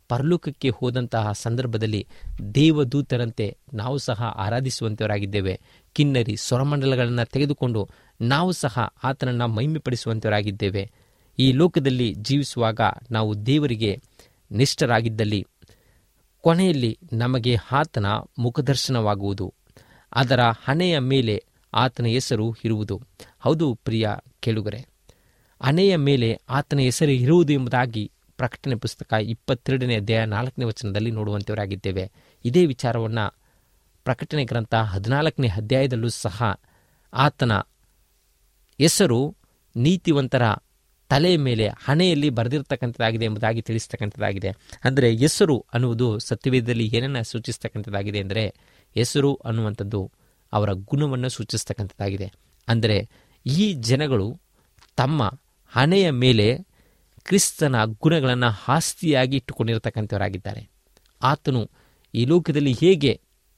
ಪರಲೋಕಕ್ಕೆ ಹೋದಂತಹ ಸಂದರ್ಭದಲ್ಲಿ ದೇವದೂತರಂತೆ ನಾವು ಸಹ ಆರಾಧಿಸುವಂತವರಾಗಿದ್ದೇವೆ. ಕಿನ್ನರಿ ಸ್ವರಮಂಡಲಗಳನ್ನು ತೆಗೆದುಕೊಂಡು ನಾವು ಸಹ ಆತನನ್ನು ಮಹಿಮೆಪಡಿಸುವಂತವರಾಗಿದ್ದೇವೆ. ಈ ಲೋಕದಲ್ಲಿ ಜೀವಿಸುವಾಗ ನಾವು ದೇವರಿಗೆ ನಿಷ್ಠರಾಗಿದ್ದಲ್ಲಿ ಕೊನೆಯಲ್ಲಿ ನಮಗೆ ಆತನ ಮುಖದರ್ಶನವಾಗುವುದು, ಅದರ ಹಣೆಯ ಮೇಲೆ ಆತನ ಹೆಸರು ಇರುವುದು. ಹೌದು ಪ್ರಿಯ ಕೇಳುಗರೆ, ಹಣೆಯ ಮೇಲೆ ಆತನ ಹೆಸರು ಇರುವುದು ಎಂಬುದಾಗಿ ಪ್ರಕಟಣೆ ಪುಸ್ತಕ ಇಪ್ಪತ್ತೆರಡನೇ ಅಧ್ಯಾಯ ನಾಲ್ಕನೇ ವಚನದಲ್ಲಿ ನೋಡುವಂತವರಾಗಿದ್ದೇವೆ. ಇದೇ ವಿಚಾರವನ್ನು ಪ್ರಕಟಣೆ ಗ್ರಂಥ ಹದಿನಾಲ್ಕನೇ ಅಧ್ಯಾಯದಲ್ಲೂ ಸಹ ಆತನ ಹೆಸರು ನೀತಿವಂತರ ತಲೆಯ ಮೇಲೆ ಹಣೆಯಲ್ಲಿ ಬರೆದಿರ್ತಕ್ಕಂಥದ್ದಾಗಿದೆ ಎಂಬುದಾಗಿ ತಿಳಿಸ್ತಕ್ಕಂಥದ್ದಾಗಿದೆ. ಅಂದರೆ ಹೆಸರು ಅನ್ನುವುದು ಸತ್ಯವೇದದಲ್ಲಿ ಏನನ್ನು ಸೂಚಿಸ್ತಕ್ಕಂಥದ್ದಾಗಿದೆ ಅಂದರೆ, ಹೆಸರು ಅನ್ನುವಂಥದ್ದು ಅವರ ಗುಣವನ್ನು ಸೂಚಿಸ್ತಕ್ಕಂಥದ್ದಾಗಿದೆ. ಅಂದರೆ ಈ ಜನಗಳು ತಮ್ಮ ಹಣೆಯ ಮೇಲೆ ಕ್ರಿಸ್ತನ ಗುಣಗಳನ್ನು ಆಸ್ತಿಯಾಗಿ ಇಟ್ಟುಕೊಂಡಿರತಕ್ಕಂಥವರಾಗಿದ್ದಾರೆ. ಆತನು ಈ ಲೋಕದಲ್ಲಿ ಹೇಗೆ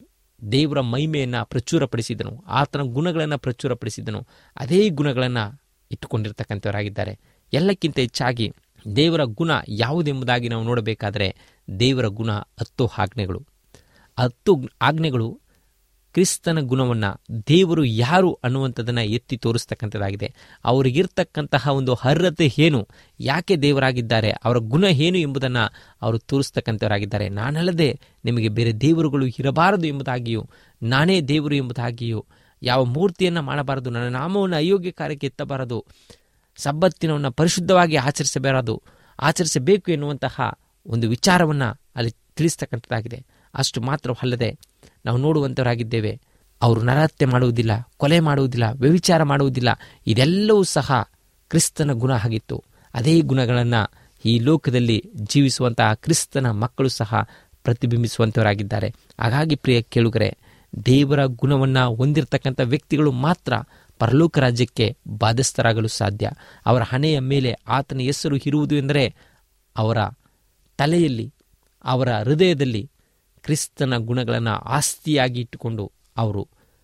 ದೇವರ ಮಹಿಮೆಯನ್ನು ಪ್ರಚುರಪಡಿಸಿದನು, ಆತನ ಗುಣಗಳನ್ನು ಪ್ರಚುರಪಡಿಸಿದನು, ಅದೇ ಗುಣಗಳನ್ನು ಇಟ್ಟುಕೊಂಡಿರ್ತಕ್ಕಂಥವರಾಗಿದ್ದಾರೆ. ಎಲ್ಲಕ್ಕಿಂತ ಹೆಚ್ಚಾಗಿ ದೇವರ ಗುಣ ಯಾವುದೆಂಬುದಾಗಿ ನಾವು ನೋಡಬೇಕಾದರೆ, ದೇವರ ಗುಣ ಹತ್ತು ಆಜ್ಞೆಗಳು. ಹತ್ತು ಆಜ್ಞೆಗಳು ಕ್ರಿಸ್ತನ ಗುಣವನ್ನು, ದೇವರು ಯಾರು ಅನ್ನುವಂಥದ್ದನ್ನು ಎತ್ತಿ ತೋರಿಸ್ತಕ್ಕಂಥದ್ದಾಗಿದೆ. ಅವರಿಗಿರ್ತಕ್ಕಂತಹ ಒಂದು ಅರ್ಹತೆ ಏನು, ಯಾಕೆ ದೇವರಾಗಿದ್ದಾರೆ, ಅವರ ಗುಣ ಏನು ಎಂಬುದನ್ನು ಅವರು ತೋರಿಸ್ತಕ್ಕಂಥವರಾಗಿದ್ದಾರೆ. ನಾನಲ್ಲದೆ ನಿಮಗೆ ಬೇರೆ ದೇವರುಗಳು ಇರಬಾರದು ಎಂಬುದಾಗಿಯೂ, ನಾನೇ ದೇವರು ಎಂಬುದಾಗಿಯೂ, ಯಾವ ಮೂರ್ತಿಯನ್ನು ಮಾಡಬಾರದು, ನನ್ನ ನಾಮವನ್ನು ಅಯೋಗ್ಯ ಕಾರ್ಯಕ್ಕೆ ಎತ್ತಬಾರದು, ಸಬ್ಬತ್ತಿನವನ್ನು ಪರಿಶುದ್ಧವಾಗಿ ಆಚರಿಸಬಾರದು ಆಚರಿಸಬೇಕು ಎನ್ನುವಂತಹ ಒಂದು ವಿಚಾರವನ್ನು ಅಲ್ಲಿ ತಿಳಿಸ್ತಕ್ಕಂಥದ್ದಾಗಿದೆ. ಅಷ್ಟು ಮಾತ್ರವಲ್ಲದೆ ನಾವು ನೋಡುವಂಥವರಾಗಿದ್ದೇವೆ, ಅವರು ನರಹತ್ಯೆ ಮಾಡುವುದಿಲ್ಲ, ಕೊಲೆ ಮಾಡುವುದಿಲ್ಲ, ವ್ಯಭಿಚಾರ ಮಾಡುವುದಿಲ್ಲ. ಇದೆಲ್ಲವೂ ಸಹ ಕ್ರಿಸ್ತನ ಗುಣ ಆಗಿತ್ತು. ಅದೇ ಗುಣಗಳನ್ನು ಈ ಲೋಕದಲ್ಲಿ ಜೀವಿಸುವಂತಹ ಕ್ರಿಸ್ತನ ಮಕ್ಕಳು ಸಹ ಪ್ರತಿಬಿಂಬಿಸುವಂಥವರಾಗಿದ್ದಾರೆ. ಹಾಗಾಗಿ ಪ್ರಿಯ ಕೇಳುಗರೆ, ದೇವರ ಗುಣವನ್ನು ಹೊಂದಿರತಕ್ಕಂಥ ವ್ಯಕ್ತಿಗಳು ಮಾತ್ರ ಪರಲೋಕ ರಾಜ್ಯಕ್ಕೆ ಬಾಧ್ಯಸ್ಥರಾಗಲು ಸಾಧ್ಯ. ಅವರ ಹಣೆಯ ಮೇಲೆ ಆತನ ಹೆಸರು ಇರುವುದು ಎಂದರೆ ಅವರ ತಲೆಯಲ್ಲಿ, ಅವರ ಹೃದಯದಲ್ಲಿ ಕ್ರಿಸ್ತನ ಗುಣಗಳನ್ನು ಆಸ್ತಿಯಾಗಿ ಇಟ್ಟುಕೊಂಡು ಅವರು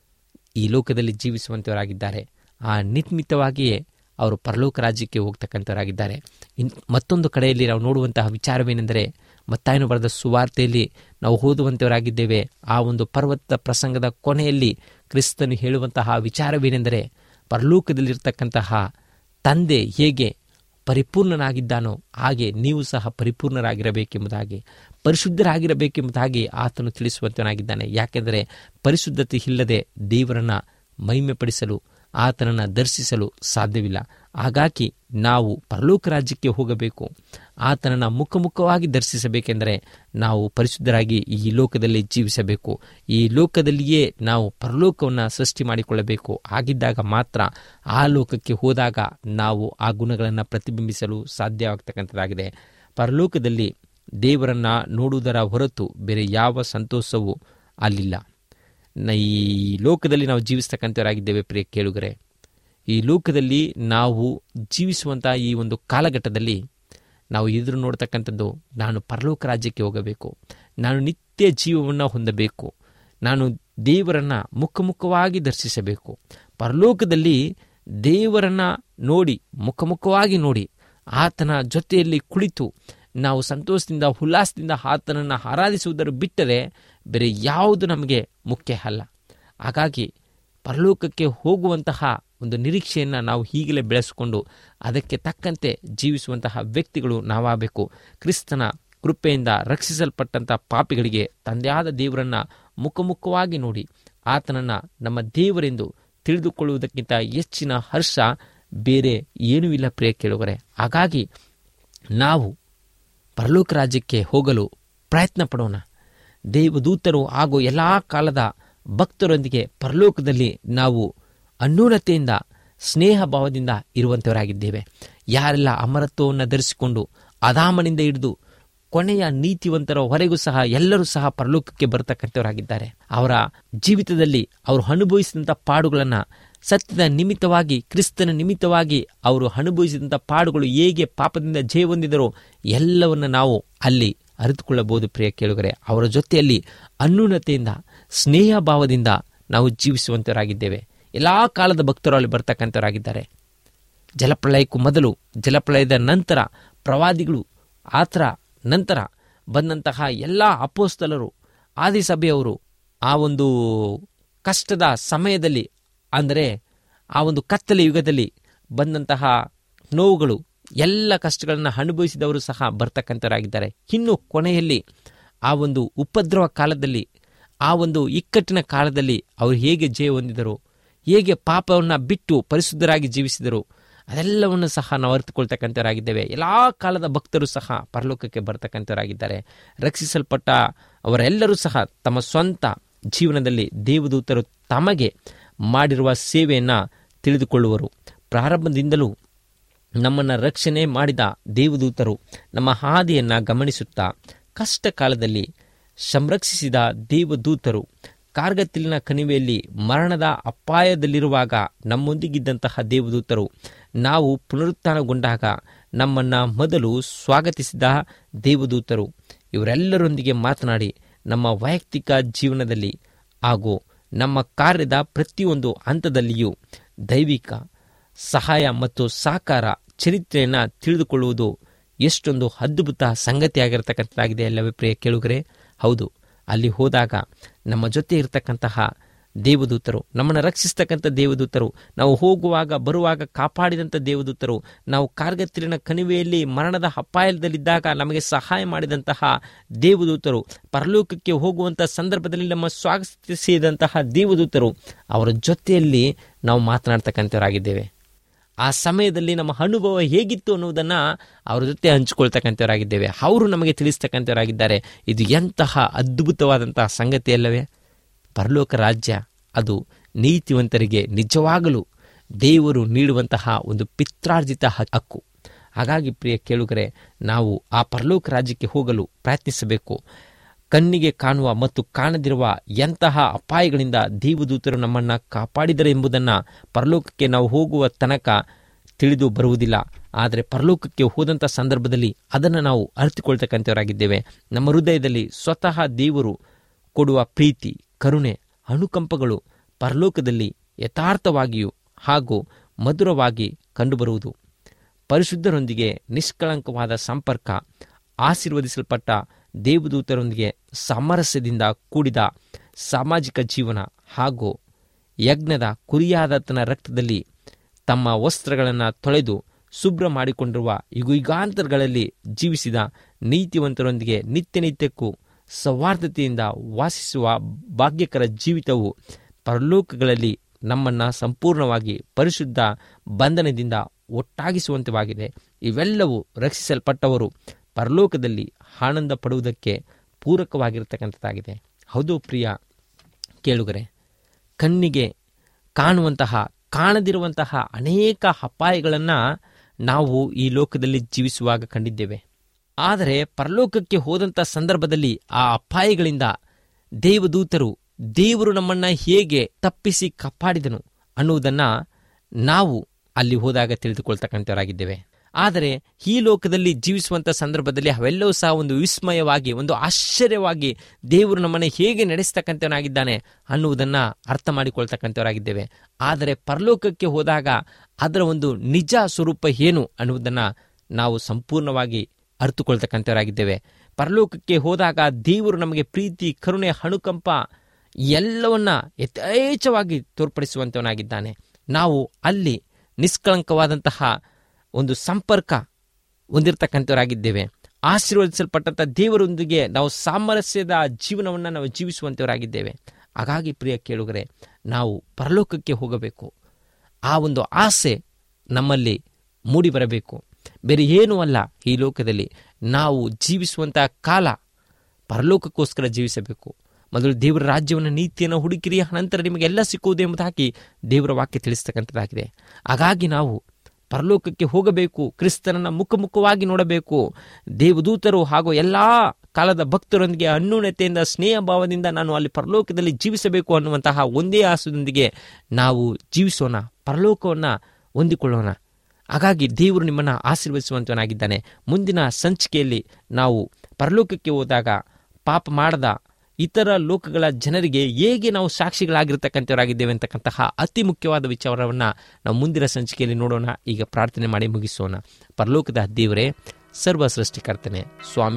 ಈ ಲೋಕದಲ್ಲಿ ಜೀವಿಸುವಂಥವರಾಗಿದ್ದಾರೆ. ಆ ನಿಮಿತ್ತವಾಗಿಯೇ ಅವರು ಪರಲೋಕ ರಾಜ್ಯಕ್ಕೆ ಹೋಗ್ತಕ್ಕಂಥವರಾಗಿದ್ದಾರೆ. ಇನ್ ಮತ್ತೊಂದು ಕಡೆಯಲ್ಲಿ ನಾವು ನೋಡುವಂತಹ ವಿಚಾರವೇನೆಂದರೆ, ಮತ್ತಾಯನು ಬರೆದ ಸುವಾರ್ತೆಯಲ್ಲಿ ನಾವು ಓದುವಂಥವರಾಗಿದ್ದೇವೆ. ಆ ಒಂದು ಪರ್ವತ ಪ್ರಸಂಗದ ಕೊನೆಯಲ್ಲಿ ಕ್ರಿಸ್ತನು ಹೇಳುವಂತಹ ವಿಚಾರವೇನೆಂದರೆ, ಪರಲೋಕದಲ್ಲಿರ್ತಕ್ಕಂತಹ ತಂದೆ ಹೇಗೆ ಪರಿಪೂರ್ಣನಾಗಿದ್ದಾನೋ ಹಾಗೆ ನೀವು ಸಹ ಪರಿಪೂರ್ಣರಾಗಿರಬೇಕೆಂಬುದಾಗಿ, ಪರಿಶುದ್ಧರಾಗಿರಬೇಕೆಂಬುದಾಗಿ ಆತನು ತಿಳಿಸುವಂತನಾಗಿದ್ದಾನೆ. ಯಾಕೆಂದರೆ ಪರಿಶುದ್ಧತೆ ಇಲ್ಲದೆ ದೇವರನ್ನು ಮಹಿಮೆಪಡಿಸಲು, ಆತನನ್ನು ದರ್ಶಿಸಲು ಸಾಧ್ಯವಿಲ್ಲ. ಹಾಗಾಗಿ ನಾವು ಪರಲೋಕ ರಾಜ್ಯಕ್ಕೆ ಹೋಗಬೇಕು, ಆತನನ್ನು ಮುಖಮುಖವಾಗಿ ದರ್ಶಿಸಬೇಕೆಂದರೆ ನಾವು ಪರಿಶುದ್ಧರಾಗಿ ಈ ಲೋಕದಲ್ಲಿ ಜೀವಿಸಬೇಕು. ಈ ಲೋಕದಲ್ಲಿಯೇ ನಾವು ಪರಲೋಕವನ್ನು ಸೃಷ್ಟಿ ಮಾಡಿಕೊಳ್ಳಬೇಕು. ಆಗಿದ್ದಾಗ ಮಾತ್ರ ಆ ಲೋಕಕ್ಕೆ ಹೋದಾಗ ನಾವು ಆ ಗುಣಗಳನ್ನು ಪ್ರತಿಬಿಂಬಿಸಲು ಸಾಧ್ಯವಾಗ್ತಕ್ಕಂಥದ್ದಾಗಿದೆ. ಪರಲೋಕದಲ್ಲಿ ದೇವರನ್ನು ನೋಡುವುದರ ಹೊರತು ಬೇರೆ ಯಾವ ಸಂತೋಷವೂ ಅಲ್ಲಿಲ್ಲ. ಈ ಲೋಕದಲ್ಲಿ ನಾವು ಜೀವಿಸ್ತಕ್ಕಂಥವರಾಗಿದ್ದೇವೆ ಪ್ರಿಯ ಕೇಳುಗರೆ. ಈ ಲೋಕದಲ್ಲಿ ನಾವು ಜೀವಿಸುವಂಥ ಈ ಒಂದು ಕಾಲಘಟ್ಟದಲ್ಲಿ ನಾವು ಎದುರು ನೋಡ್ತಕ್ಕಂಥದ್ದು, ನಾನು ಪರಲೋಕ ರಾಜ್ಯಕ್ಕೆ ಹೋಗಬೇಕು, ನಾನು ನಿತ್ಯ ಜೀವವನ್ನು ಹೊಂದಬೇಕು, ನಾನು ದೇವರನ್ನು ಮುಖಮುಖವಾಗಿ ದರ್ಶಿಸಬೇಕು. ಪರಲೋಕದಲ್ಲಿ ದೇವರನ್ನು ನೋಡಿ, ಮುಖಮುಖವಾಗಿ ನೋಡಿ, ಆತನ ಜೊತೆಯಲ್ಲಿ ಕುಳಿತು ನಾವು ಸಂತೋಷದಿಂದ ಉಲ್ಲಾಸದಿಂದ ಆತನನ್ನು ಆರಾಧಿಸುವುದರ ಬಿಟ್ಟರೆ ಬೇರೆ ಯಾವುದು ನಮಗೆ ಮುಖ್ಯ ಅಲ್ಲ. ಹಾಗಾಗಿ ಪರಲೋಕಕ್ಕೆ ಹೋಗುವಂತಹ ಒಂದು ನಿರೀಕ್ಷೆಯನ್ನು ನಾವು ಈಗಲೇ ಬೆಳೆಸಿಕೊಂಡು ಅದಕ್ಕೆ ತಕ್ಕಂತೆ ಜೀವಿಸುವಂತಹ ವ್ಯಕ್ತಿಗಳು ನಾವಾಗಬೇಕು. ಕ್ರಿಸ್ತನ ಕೃಪೆಯಿಂದ ರಕ್ಷಿಸಲ್ಪಟ್ಟಂಥ ಪಾಪಿಗಳಿಗೆ ತಂದೆಯಾದ ದೇವರನ್ನು ಮುಖಮುಖವಾಗಿ ನೋಡಿ ಆತನನ್ನು ನಮ್ಮ ದೇವರೆಂದು ತಿಳಿದುಕೊಳ್ಳುವುದಕ್ಕಿಂತ ಹೆಚ್ಚಿನ ಹರ್ಷ ಬೇರೆ ಏನೂ ಇಲ್ಲ ಪ್ರಿಯ ಕೇಳುವರೆ. ಹಾಗಾಗಿ ನಾವು ಪರಲೋಕ ರಾಜ್ಯಕ್ಕೆ ಹೋಗಲು ಪ್ರಯತ್ನ ಪಡೋಣ. ದೇವದೂತರು ಹಾಗೂ ಎಲ್ಲ ಕಾಲದ ಭಕ್ತರೊಂದಿಗೆ ಪರಲೋಕದಲ್ಲಿ ನಾವು ಅನ್ಯೋನ್ಯತೆಯಿಂದ ಸ್ನೇಹ ಭಾವದಿಂದ ಇರುವಂಥವರಾಗಿದ್ದೇವೆ. ಯಾರೆಲ್ಲ ಅಮರತ್ವವನ್ನು ಧರಿಸಿಕೊಂಡು ಅದಾಮನಿಂದ ಹಿಡಿದು ಕೊನೆಯ ನೀತಿವಂತರ ಹೊರೆಗೂ ಸಹ ಎಲ್ಲರೂ ಸಹ ಪರಲೋಕಕ್ಕೆ ಬರತಕ್ಕಂಥವರಾಗಿದ್ದಾರೆ. ಅವರ ಜೀವಿತದಲ್ಲಿ ಅವರು ಅನುಭವಿಸಿದಂಥ ಪಾಡುಗಳನ್ನು ಸತ್ಯದ ನಿಮಿತ್ತವಾಗಿ, ಕ್ರಿಸ್ತನ ನಿಮಿತ್ತವಾಗಿ ಅವರು ಅನುಭವಿಸಿದಂಥ ಪಾಡುಗಳು ಹೇಗೆ ಪಾಪದಿಂದ ಜಯ ಹೊಂದಿದರೋ ಎಲ್ಲವನ್ನು ನಾವು ಅಲ್ಲಿ ಅರಿತುಕೊಳ್ಳಬಹುದು ಪ್ರಿಯ ಕೇಳುಗರೆ. ಅವರ ಜೊತೆಯಲ್ಲಿ ಅನ್ಯೋನ್ಯತೆಯಿಂದ ಸ್ನೇಹ ಭಾವದಿಂದ ನಾವು ಜೀವಿಸುವಂಥವರಾಗಿದ್ದೇವೆ. ಎಲ್ಲ ಕಾಲದ ಭಕ್ತರು ಅಲ್ಲಿ ಬರ್ತಕ್ಕಂಥವರಾಗಿದ್ದಾರೆ. ಜಲಪ್ರಳಯಕ್ಕೂ ಮೊದಲು, ಜಲಪ್ರಳಯದ ನಂತರ, ಪ್ರವಾದಿಗಳು ಆತರ ನಂತರ ಬಂದಂತಹ ಎಲ್ಲ ಅಪೊಸ್ತಲರು, ಆದಿಸಭೆಯವರು ಆ ಒಂದು ಕಷ್ಟದ ಸಮಯದಲ್ಲಿ, ಅಂದರೆ ಆ ಒಂದು ಕತ್ತಲೆ ಯುಗದಲ್ಲಿ ಬಂದಂತಹ ನೋವುಗಳು, ಎಲ್ಲ ಕಷ್ಟಗಳನ್ನು ಅನುಭವಿಸಿದವರು ಸಹ ಬರ್ತಕ್ಕಂಥವರಾಗಿದ್ದಾರೆ. ಇನ್ನು ಕೊನೆಯಲ್ಲಿ ಆ ಒಂದು ಉಪದ್ರವ ಕಾಲದಲ್ಲಿ, ಆ ಒಂದು ಇಕ್ಕಟ್ಟಿನ ಕಾಲದಲ್ಲಿ ಅವರು ಹೇಗೆ ಜಯ ಹೊಂದಿದರು, ಹೇಗೆ ಪಾಪವನ್ನು ಬಿಟ್ಟು ಪರಿಶುದ್ಧರಾಗಿ ಜೀವಿಸಿದರು, ಅದೆಲ್ಲವನ್ನು ಸಹ ನಾವು ಅರಿತುಕೊಳ್ತಕ್ಕಂಥವರಾಗಿದ್ದೇವೆ. ಎಲ್ಲ ಕಾಲದ ಭಕ್ತರು ಸಹ ಪರಲೋಕಕ್ಕೆ ಬರ್ತಕ್ಕಂಥವರಾಗಿದ್ದಾರೆ. ರಕ್ಷಿಸಲ್ಪಟ್ಟ ಅವರೆಲ್ಲರೂ ಸಹ ತಮ್ಮ ಸ್ವಂತ ಜೀವನದಲ್ಲಿ ದೇವದೂತರು ತಮಗೆ ಮಾಡಿರುವ ಸೇವೆಯನ್ನು ತಿಳಿದುಕೊಳ್ಳುವರು. ಪ್ರಾರಂಭದಿಂದಲೂ ನಮ್ಮನ್ನು ರಕ್ಷಣೆ ಮಾಡಿದ ದೇವದೂತರು ನಮ್ಮ ಹಾದಿಯನ್ನು ಗಮನಿಸುತ್ತಾ, ಕಷ್ಟ ಕಾಲದಲ್ಲಿ ಸಂರಕ್ಷಿಸಿದ ದೇವದೂತರು, ಕಾರ್ಗತ್ತಿಲಿನ ಕಣಿವೆಯಲ್ಲಿ ಮರಣದ ಅಪಾಯದಲ್ಲಿರುವಾಗ ನಮ್ಮೊಂದಿಗಿದ್ದಂತಹ ದೇವದೂತರು, ನಾವು ಪುನರುತ್ಥಾನಗೊಂಡಾಗ ನಮ್ಮನ್ನು ಮೊದಲು ಸ್ವಾಗತಿಸಿದ ದೇವದೂತರು, ಇವರೆಲ್ಲರೊಂದಿಗೆ ಮಾತನಾಡಿ ನಮ್ಮ ವೈಯಕ್ತಿಕ ಜೀವನದಲ್ಲಿ ಹಾಗೂ ನಮ್ಮ ಕಾರ್ಯದ ಪ್ರತಿಯೊಂದು ಹಂತದಲ್ಲಿಯೂ ದೈವಿಕ ಸಹಾಯ ಮತ್ತು ಸಹಕಾರ ಚರಿತ್ರೆಯನ್ನು ತಿಳಿದುಕೊಳ್ಳುವುದು ಎಷ್ಟೊಂದು ಅದ್ಭುತ ಸಂಗತಿಯಾಗಿರ್ತಕ್ಕಂಥದ್ದಾಗಿದೆ ಅಲ್ಲವೇ ಪ್ರಿಯ ಕೇಳುಗರೆ? ಹೌದು, ಅಲ್ಲಿ ಹೋದಾಗ ನಮ್ಮ ಜೊತೆ ಇರತಕ್ಕಂತಹ ದೇವದೂತರು, ನಮ್ಮನ್ನು ರಕ್ಷಿಸ್ತಕ್ಕಂಥ ದೇವದೂತರು, ನಾವು ಹೋಗುವಾಗ ಬರುವಾಗ ಕಾಪಾಡಿದಂಥ ದೇವದೂತರು, ನಾವು ಕಾರ್ಗತ್ತಿಲಿನ ಕಣಿವೆಯಲ್ಲಿ ಮರಣದ ಅಪಾಯದಲ್ಲಿದ್ದಾಗ ನಮಗೆ ಸಹಾಯ ಮಾಡಿದಂತಹ ದೇವದೂತರು, ಪರಲೋಕಕ್ಕೆ ಹೋಗುವಂಥ ಸಂದರ್ಭದಲ್ಲಿ ನಮ್ಮ ಸ್ವಾಗತಿಸಿದಂತಹ ದೇವದೂತರು, ಅವರ ಜೊತೆಯಲ್ಲಿ ನಾವು ಮಾತನಾಡ್ತಕ್ಕಂಥವರಾಗಿದ್ದೇವೆ. ಆ ಸಮಯದಲ್ಲಿ ನಮ್ಮ ಅನುಭವ ಹೇಗಿತ್ತು ಅನ್ನುವುದನ್ನು ಅವರ ಜೊತೆ ಹಂಚಿಕೊಳ್ತಕ್ಕಂಥವರಾಗಿದ್ದೇವೆ. ಅವರು ನಮಗೆ ತಿಳಿಸ್ತಕ್ಕಂಥವರಾಗಿದ್ದಾರೆ. ಇದು ಎಂತಹ ಅದ್ಭುತವಾದಂತಹ ಸಂಗತಿ ಅಲ್ಲವೇ? ಪರಲೋಕ ರಾಜ್ಯ ಅದು ನೀತಿವಂತರಿಗೆ ನಿಜವಾಗಲೂ ದೇವರು ನೀಡುವಂತಹ ಒಂದು ಪಿತ್ರಾರ್ಜಿತ ಹಕ್ಕು. ಹಾಗಾಗಿ ಪ್ರಿಯ ಕೇಳುಗರೆ, ನಾವು ಆ ಪರಲೋಕ ರಾಜ್ಯಕ್ಕೆ ಹೋಗಲು ಪ್ರಯತ್ನಿಸಬೇಕು. ಕಣ್ಣಿಗೆ ಕಾಣುವ ಮತ್ತು ಕಾಣದಿರುವ ಎಂತಹ ಅಪಾಯಗಳಿಂದ ದೇವದೂತರು ನಮ್ಮನ್ನು ಕಾಪಾಡಿದರೆ ಎಂಬುದನ್ನು ಪರಲೋಕಕ್ಕೆ ನಾವು ಹೋಗುವ ತನಕ ತಿಳಿದು ಬರುವುದಿಲ್ಲ. ಆದರೆ ಪರಲೋಕಕ್ಕೆ ಹೋದಂಥ ಸಂದರ್ಭದಲ್ಲಿ ಅದನ್ನು ನಾವು ಅರಿತುಕೊಳ್ತಕ್ಕಂಥವರಾಗಿದ್ದೇವೆ. ನಮ್ಮ ಹೃದಯದಲ್ಲಿ ಸ್ವತಃ ದೇವರು ಕೊಡುವ ಪ್ರೀತಿ, ಕರುಣೆ, ಅನುಕಂಪಗಳು ಪರಲೋಕದಲ್ಲಿ ಯಥಾರ್ಥವಾಗಿಯೂ ಹಾಗೂ ಮಧುರವಾಗಿ ಕಂಡುಬರುವುದು. ಪರಿಶುದ್ಧರೊಂದಿಗೆ ನಿಷ್ಕಳಂಕವಾದ ಸಂಪರ್ಕ, ಆಶೀರ್ವದಿಸಲ್ಪಟ್ಟ ದೇವದೂತರೊಂದಿಗೆ ಸಾಮರಸ್ಯದಿಂದ ಕೂಡಿದ ಸಾಮಾಜಿಕ ಜೀವನ ಹಾಗೂ ಯಜ್ಞದ ಕುರಿಯಾದಾತನ ರಕ್ತದಲ್ಲಿ ತಮ್ಮ ವಸ್ತ್ರಗಳನ್ನು ತೊಳೆದು ಶುಭ್ರ ಮಾಡಿಕೊಂಡಿರುವ ಯುಗಾಂತರಗಳಲ್ಲಿ ಜೀವಿಸಿದ ನೀತಿವಂತರೊಂದಿಗೆ ನಿತ್ಯ ನಿತ್ಯಕ್ಕೂ ಸೌಹಾರ್ದತೆಯಿಂದ ವಾಸಿಸುವ ಭಾಗ್ಯಕರ ಜೀವಿತವು ಪರಲೋಕಗಳಲ್ಲಿ ನಮ್ಮನ್ನು ಸಂಪೂರ್ಣವಾಗಿ ಪರಿಶುದ್ಧ ಬಂಧನದಿಂದ ಒಟ್ಟಾಗಿಸುವಂತವಾಗಿದೆ. ಇವೆಲ್ಲವೂ ರಕ್ಷಿಸಲ್ಪಟ್ಟವರು ಪರಲೋಕದಲ್ಲಿ ಆನಂದ ಪಡುವುದಕ್ಕೆ ಪೂರಕವಾಗಿರತಕ್ಕಂಥದ್ದಾಗಿದೆ. ಹೌದು ಪ್ರಿಯ ಕೇಳುಗರೆ, ಕಣ್ಣಿಗೆ ಕಾಣುವಂತಹ ಕಾಣದಿರುವಂತಹ ಅನೇಕ ಅಪಾಯಗಳನ್ನು ನಾವು ಈ ಲೋಕದಲ್ಲಿ ಜೀವಿಸುವಾಗ ಕಂಡಿದ್ದೇವೆ. ಆದರೆ ಪರಲೋಕಕ್ಕೆ ಹೋದಂಥ ಸಂದರ್ಭದಲ್ಲಿ ಆ ಅಪಾಯಗಳಿಂದ ದೇವದೂತರು, ದೇವರು ನಮ್ಮನ್ನು ಹೇಗೆ ತಪ್ಪಿಸಿ ಕಾಪಾಡಿದನು ಅನ್ನುವುದನ್ನು ನಾವು ಅಲ್ಲಿ ಹೋದಾಗ ತಿಳಿದುಕೊಳ್ತಕ್ಕಂಥವರಾಗಿದ್ದೇವೆ. ಆದರೆ ಈ ಲೋಕದಲ್ಲಿ ಜೀವಿಸುವಂಥ ಸಂದರ್ಭದಲ್ಲಿ ಅವೆಲ್ಲವೂ ಸಹ ಒಂದು ವಿಸ್ಮಯವಾಗಿ, ಒಂದು ಆಶ್ಚರ್ಯವಾಗಿ ದೇವರು ನಮ್ಮನ್ನು ಹೇಗೆ ನಡೆಸ್ತಕ್ಕಂಥವನಾಗಿದ್ದಾನೆ ಅನ್ನುವುದನ್ನು ಅರ್ಥ ಮಾಡಿಕೊಳ್ತಕ್ಕಂಥವರಾಗಿದ್ದೇವೆ. ಆದರೆ ಪರಲೋಕಕ್ಕೆ ಹೋದಾಗ ಅದರ ಒಂದು ನಿಜ ಸ್ವರೂಪ ಏನು ಅನ್ನುವುದನ್ನು ನಾವು ಸಂಪೂರ್ಣವಾಗಿ ಅರಿತುಕೊಳ್ತಕ್ಕಂಥವರಾಗಿದ್ದೇವೆ. ಪರಲೋಕಕ್ಕೆ ಹೋದಾಗ ದೇವರು ನಮಗೆ ಪ್ರೀತಿ, ಕರುಣೆ, ಅನುಕಂಪ ಎಲ್ಲವನ್ನ ಯಥೇಚ್ಛವಾಗಿ ತೋರ್ಪಡಿಸುವಂಥವನಾಗಿದ್ದಾನೆ. ನಾವು ಅಲ್ಲಿ ನಿಷ್ಕಳಂಕವಾದಂತಹ ಒಂದು ಸಂಪರ್ಕ ಹೊಂದಿರತಕ್ಕಂಥವರಾಗಿದ್ದೇವೆ. ಆಶೀರ್ವದಿಸಲ್ಪಟ್ಟಂಥ ದೇವರೊಂದಿಗೆ ನಾವು ಸಾಮರಸ್ಯದ ಜೀವನವನ್ನು ನಾವು ಜೀವಿಸುವಂಥವರಾಗಿದ್ದೇವೆ. ಹಾಗಾಗಿ ಪ್ರಿಯ ಕೇಳುಗರೆ, ನಾವು ಪರಲೋಕಕ್ಕೆ ಹೋಗಬೇಕು. ಆ ಒಂದು ಆಸೆ ನಮ್ಮಲ್ಲಿ ಮೂಡಿ ಬರಬೇಕು. ಬೇರೆ ಏನೂ ಅಲ್ಲ. ಈ ಲೋಕದಲ್ಲಿ ನಾವು ಜೀವಿಸುವಂತಹ ಕಾಲ ಪರಲೋಕಕ್ಕೋಸ್ಕರ ಜೀವಿಸಬೇಕು. ಮೊದಲು ದೇವರ ರಾಜ್ಯವನ್ನು, ನೀತಿಯನ್ನು ಹುಡುಕಿರಿ, ನಂತರ ನಿಮಗೆಲ್ಲ ಸಿಕ್ಕುವುದು ಎಂಬುದಾಗಿ ದೇವರ ವಾಕ್ಯ ತಿಳಿಸ್ತಕ್ಕಂಥದ್ದಾಗಿದೆ. ಹಾಗಾಗಿ ನಾವು ಪರಲೋಕಕ್ಕೆ ಹೋಗಬೇಕು. ಕ್ರಿಸ್ತನನ್ನು ಮುಖಮುಖವಾಗಿ ನೋಡಬೇಕು. ದೇವದೂತರು ಹಾಗೂ ಎಲ್ಲ ಕಾಲದ ಭಕ್ತರೊಂದಿಗೆ ಅನ್ಯೂನ್ಯತೆಯಿಂದ, ಸ್ನೇಹ ಭಾವದಿಂದ ನಾನು ಅಲ್ಲಿ ಪರಲೋಕದಲ್ಲಿ ಜೀವಿಸಬೇಕು ಅನ್ನುವಂತಹ ಒಂದೇ ಆಸೆಯೊಂದಿಗೆ ನಾವು ಜೀವಿಸೋಣ, ಪರಲೋಕವನ್ನು ಹೊಂದಿಕೊಳ್ಳೋಣ. ಹಾಗಾಗಿ ದೇವರು ನಿಮ್ಮನ್ನು ಆಶೀರ್ವದಿಸುವಂತನಾಗಿದ್ದಾನೆ. ಮುಂದಿನ ಸಂಚಿಕೆಯಲ್ಲಿ ನಾವು ಪರಲೋಕಕ್ಕೆ ಹೋದಾಗ ಪಾಪ ಮಾಡದ ಇತರ ಲೋಕಗಳ ಜನರಿಗೆ ಹೇಗೆ ನಾವು ಸಾಕ್ಷಿಗಳಾಗಿರ್ತಕ್ಕಂಥವರಾಗಿದ್ದೇವೆ ಅಂತಕ್ಕಂತಹ ಅತಿ ಮುಖ್ಯವಾದ ವಿಚಾರವನ್ನು ನಾವು ಮುಂದಿನ ಸಂಚಿಕೆಯಲ್ಲಿ ನೋಡೋಣ. ಈಗ ಪ್ರಾರ್ಥನೆ ಮಾಡಿ ಮುಗಿಸೋಣ. ಪರಲೋಕದ ದೇವರೇ, ಸರ್ವ ಸೃಷ್ಟಿಕರ್ತನೆ, ಸ್ವಾಮಿ,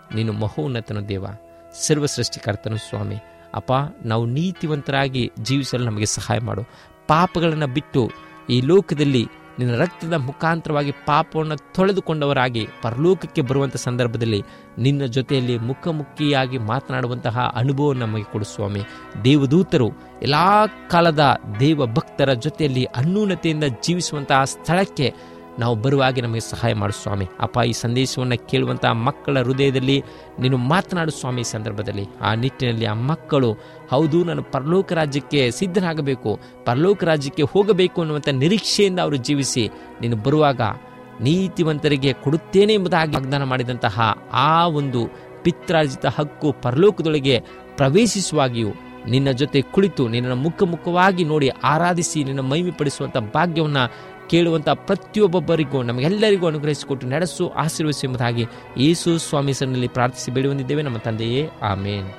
ನೀನು ಮಹೋನ್ನತನು ದೇವ, ಸರ್ವ ಸೃಷ್ಟಿಕರ್ತನು ಸ್ವಾಮಿ. ಅಪ್ಪ, ನಾವು ನೀತಿವಂತರಾಗಿ ಜೀವಿಸಲು ನಮಗೆ ಸಹಾಯ ಮಾಡು. ಪಾಪಗಳನ್ನು ಬಿಟ್ಟು ಈ ಲೋಕದಲ್ಲಿ ನಿನ್ನ ರಕ್ತದ ಮುಖಾಂತರವಾಗಿ ಪಾಪವನ್ನು ತೊಳೆದುಕೊಂಡವರಾಗಿ ಪರಲೋಕಕ್ಕೆ ಬರುವಂಥ ಸಂದರ್ಭದಲ್ಲಿ ನಿನ್ನ ಜೊತೆಯಲ್ಲಿ ಮುಖಾಮುಖಿಯಾಗಿ ಮಾತನಾಡುವಂತಹ ಅನುಭವ ನಮಗೆ ಕೊಡು ಸ್ವಾಮಿ. ದೇವದೂತರು ಎಲ್ಲ ಕಾಲದ ದೇವ ಭಕ್ತರ ಜೊತೆಯಲ್ಲಿ ಅನ್ಯೂನತೆಯಿಂದ ಜೀವಿಸುವಂತಹ ಸ್ಥಳಕ್ಕೆ ನಾವು ಬರುವಾಗೆ ನಮಗೆ ಸಹಾಯ ಮಾಡು ಸ್ವಾಮಿ. ಅಪ್ಪ, ಈ ಸಂದೇಶವನ್ನು ಕೇಳುವಂತಹ ಮಕ್ಕಳ ಹೃದಯದಲ್ಲಿ ನೀನು ಮಾತನಾಡು ಸ್ವಾಮಿ. ಈ ಸಂದರ್ಭದಲ್ಲಿ ಆ ನಿಟ್ಟಿನಲ್ಲಿ ಆ ಮಕ್ಕಳು, ಹೌದು, ನಾನು ಪರಲೋಕ ರಾಜ್ಯಕ್ಕೆ ಸಿದ್ಧನಾಗಬೇಕು, ಪರಲೋಕ ರಾಜ್ಯಕ್ಕೆ ಹೋಗಬೇಕು ಅನ್ನುವಂಥ ನಿರೀಕ್ಷೆಯಿಂದ ಅವರು ಜೀವಿಸಿ ನೀನು ಬರುವಾಗ ನೀತಿವಂತರಿಗೆ ಕೊಡುತ್ತೇನೆ ಎಂಬುದಾಗಿ ವಾಗ್ದಾನ ಮಾಡಿದಂತಹ ಆ ಒಂದು ಪಿತ್ರಾರ್ಜಿತ ಹಕ್ಕು ಪರಲೋಕದೊಳಗೆ ಪ್ರವೇಶಿಸುವಾಗಿಯೂ ನಿನ್ನ ಜೊತೆ ಕುಳಿತು ನಿನ್ನನ್ನು ಮುಖಮುಖವಾಗಿ ನೋಡಿ ಆರಾಧಿಸಿ ನಿನ್ನ ಮಹಿಮೆ ಪಡಿಸುವಂಥ ಭಾಗ್ಯವನ್ನು ಕೇಳುವಂಥ ಪ್ರತಿಯೊಬ್ಬೊಬ್ಬರಿಗೂ ನಮಗೆಲ್ಲರಿಗೂ ಅನುಗ್ರಹಿಸಿಕೊಟ್ಟು ನಡೆಸು, ಆಶೀರ್ವದಿಸು ಎಂಬುದಾಗಿ ಯೇಸು ಸ್ವಾಮಿ ಹೆಸರಿನಲ್ಲಿ ಪ್ರಾರ್ಥಿಸಿ ಬೇಡಿ ಹೊಂದಿದ್ದೇವೆ ನಮ್ಮ ತಂದೆಯೇ, ಆಮೇನ್.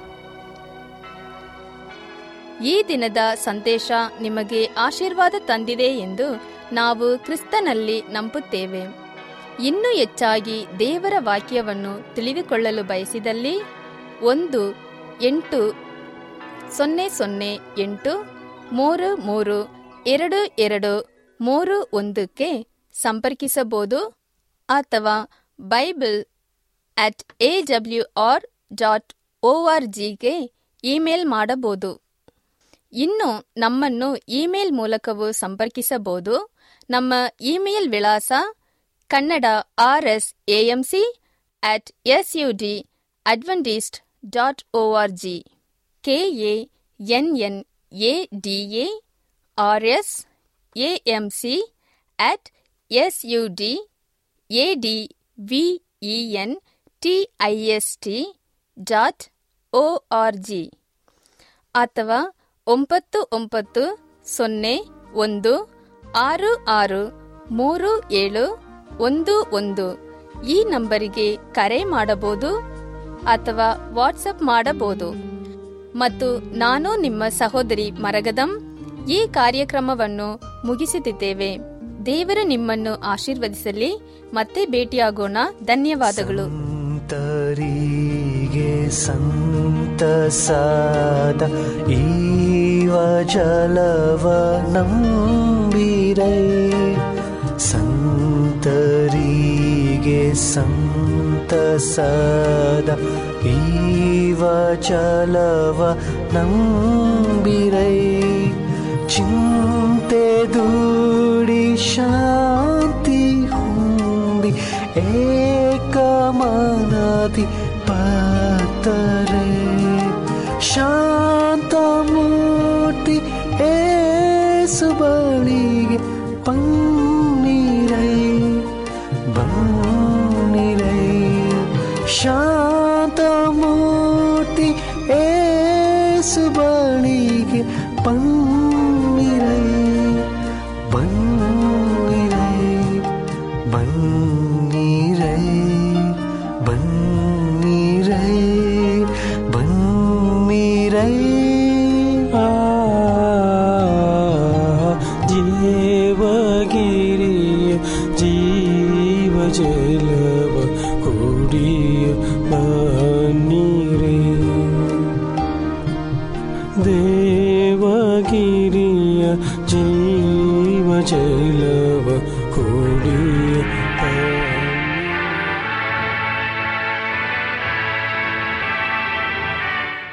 ಈ ದಿನದ ಸಂದೇಶ ನಿಮಗೆ ಆಶೀರ್ವಾದ ತಂದಿದೆ ಎಂದು ನಾವು ಕ್ರಿಸ್ತನಲ್ಲಿ ನಂಬುತ್ತೇವೆ. ಇನ್ನೂ ಹೆಚ್ಚಾಗಿ ದೇವರ ವಾಕ್ಯವನ್ನು ತಿಳಿದುಕೊಳ್ಳಲು ಬಯಸಿದಲ್ಲಿ ಒಂದು ಎಂಟು ಸೊನ್ನೆ ಸೊನ್ನೆ ಎಂಟು ಮೂರು ಮೂರು ಎರಡು ಎರಡು ಮೂರು ಒಂದಕ್ಕೆ ಸಂಪರ್ಕಿಸಬಹುದು ಅಥವಾ Bible at A W R dot O R ಜಿಗೆ ಇಮೇಲ್ ಮಾಡಬಹುದು. ಇನ್ನು ನಮ್ಮನ್ನು ಇಮೇಲ್ ಮೂಲಕವೂ ಸಂಪರ್ಕಿಸಬಹುದು. ನಮ್ಮ ಇಮೇಲ್ ವಿಳಾಸ Kannada R S A M C at S U D Adventist dot O R G, K A N N A D A R S A M C at S U D A D V E N T I S T dot O R G ಅಥವಾ ಒಂಬತ್ತು ಒಂಬತ್ತು ಸೊನ್ನೆ ಒಂದು ಆರು ಆರು ಮೂರು ಏಳು ಒಂದು ಒಂದು ಈ ನಂಬರಿಗೆ ಕರೆ ಮಾಡಬಹುದು ಅಥವಾ ವಾಟ್ಸಪ್ ಮಾಡಬಹುದು. ಮತ್ತು ನಾನು ನಿಮ್ಮ ಸಹೋದರಿ ಮರಗದಂ ಈ ಕಾರ್ಯಕ್ರಮವನ್ನು ಮುಗಿಸುತ್ತಿದ್ದೇವೆ. ದೇವರು ನಿಮ್ಮನ್ನು ಆಶೀರ್ವದಿಸಲಿ. ಮತ್ತೆ ಭೇಟಿಯಾಗೋಣ. ಧನ್ಯವಾದಗಳು. ಸಂತರಿಗೆ ಸಂತಸಾದ ಈವ ಜಲವ ನಂಬಿರೈ, ಸಂತರಿಗೆ ಸಂತಸಾದ ಈವ ಜಲವ ನಂಬಿರೈ, ಚಿಂತೆ ದೂಡಿ ಶಾಂತಿ ಹೊಂದಿ ಏಕಮನದಿ ಪಾತರೆ, ಶಾಂತಮೂರ್ತಿ ಏಸು ಬಳಿಗೆ ಬನ್ನಿರೈ ಬನ್ನಿರೈ, ಶಾಂತಮೂರ್ತಿ ಏಸು ಬಳಿಗೆ ಬನ್ನಿರೈ ಬನ್ನಿರೈ ಬನ್ನಿರೈ ಬನ್ನಿರೈ ಬನ್ನಿರೈ. ದೇವಗಿರಿಯ ಜೀವ ಜಲವ ಕುಡಿಯ ಬನ್ನಿರೈ, ದೇವಗಿರಿಯ ಜೀವ ಜಲವ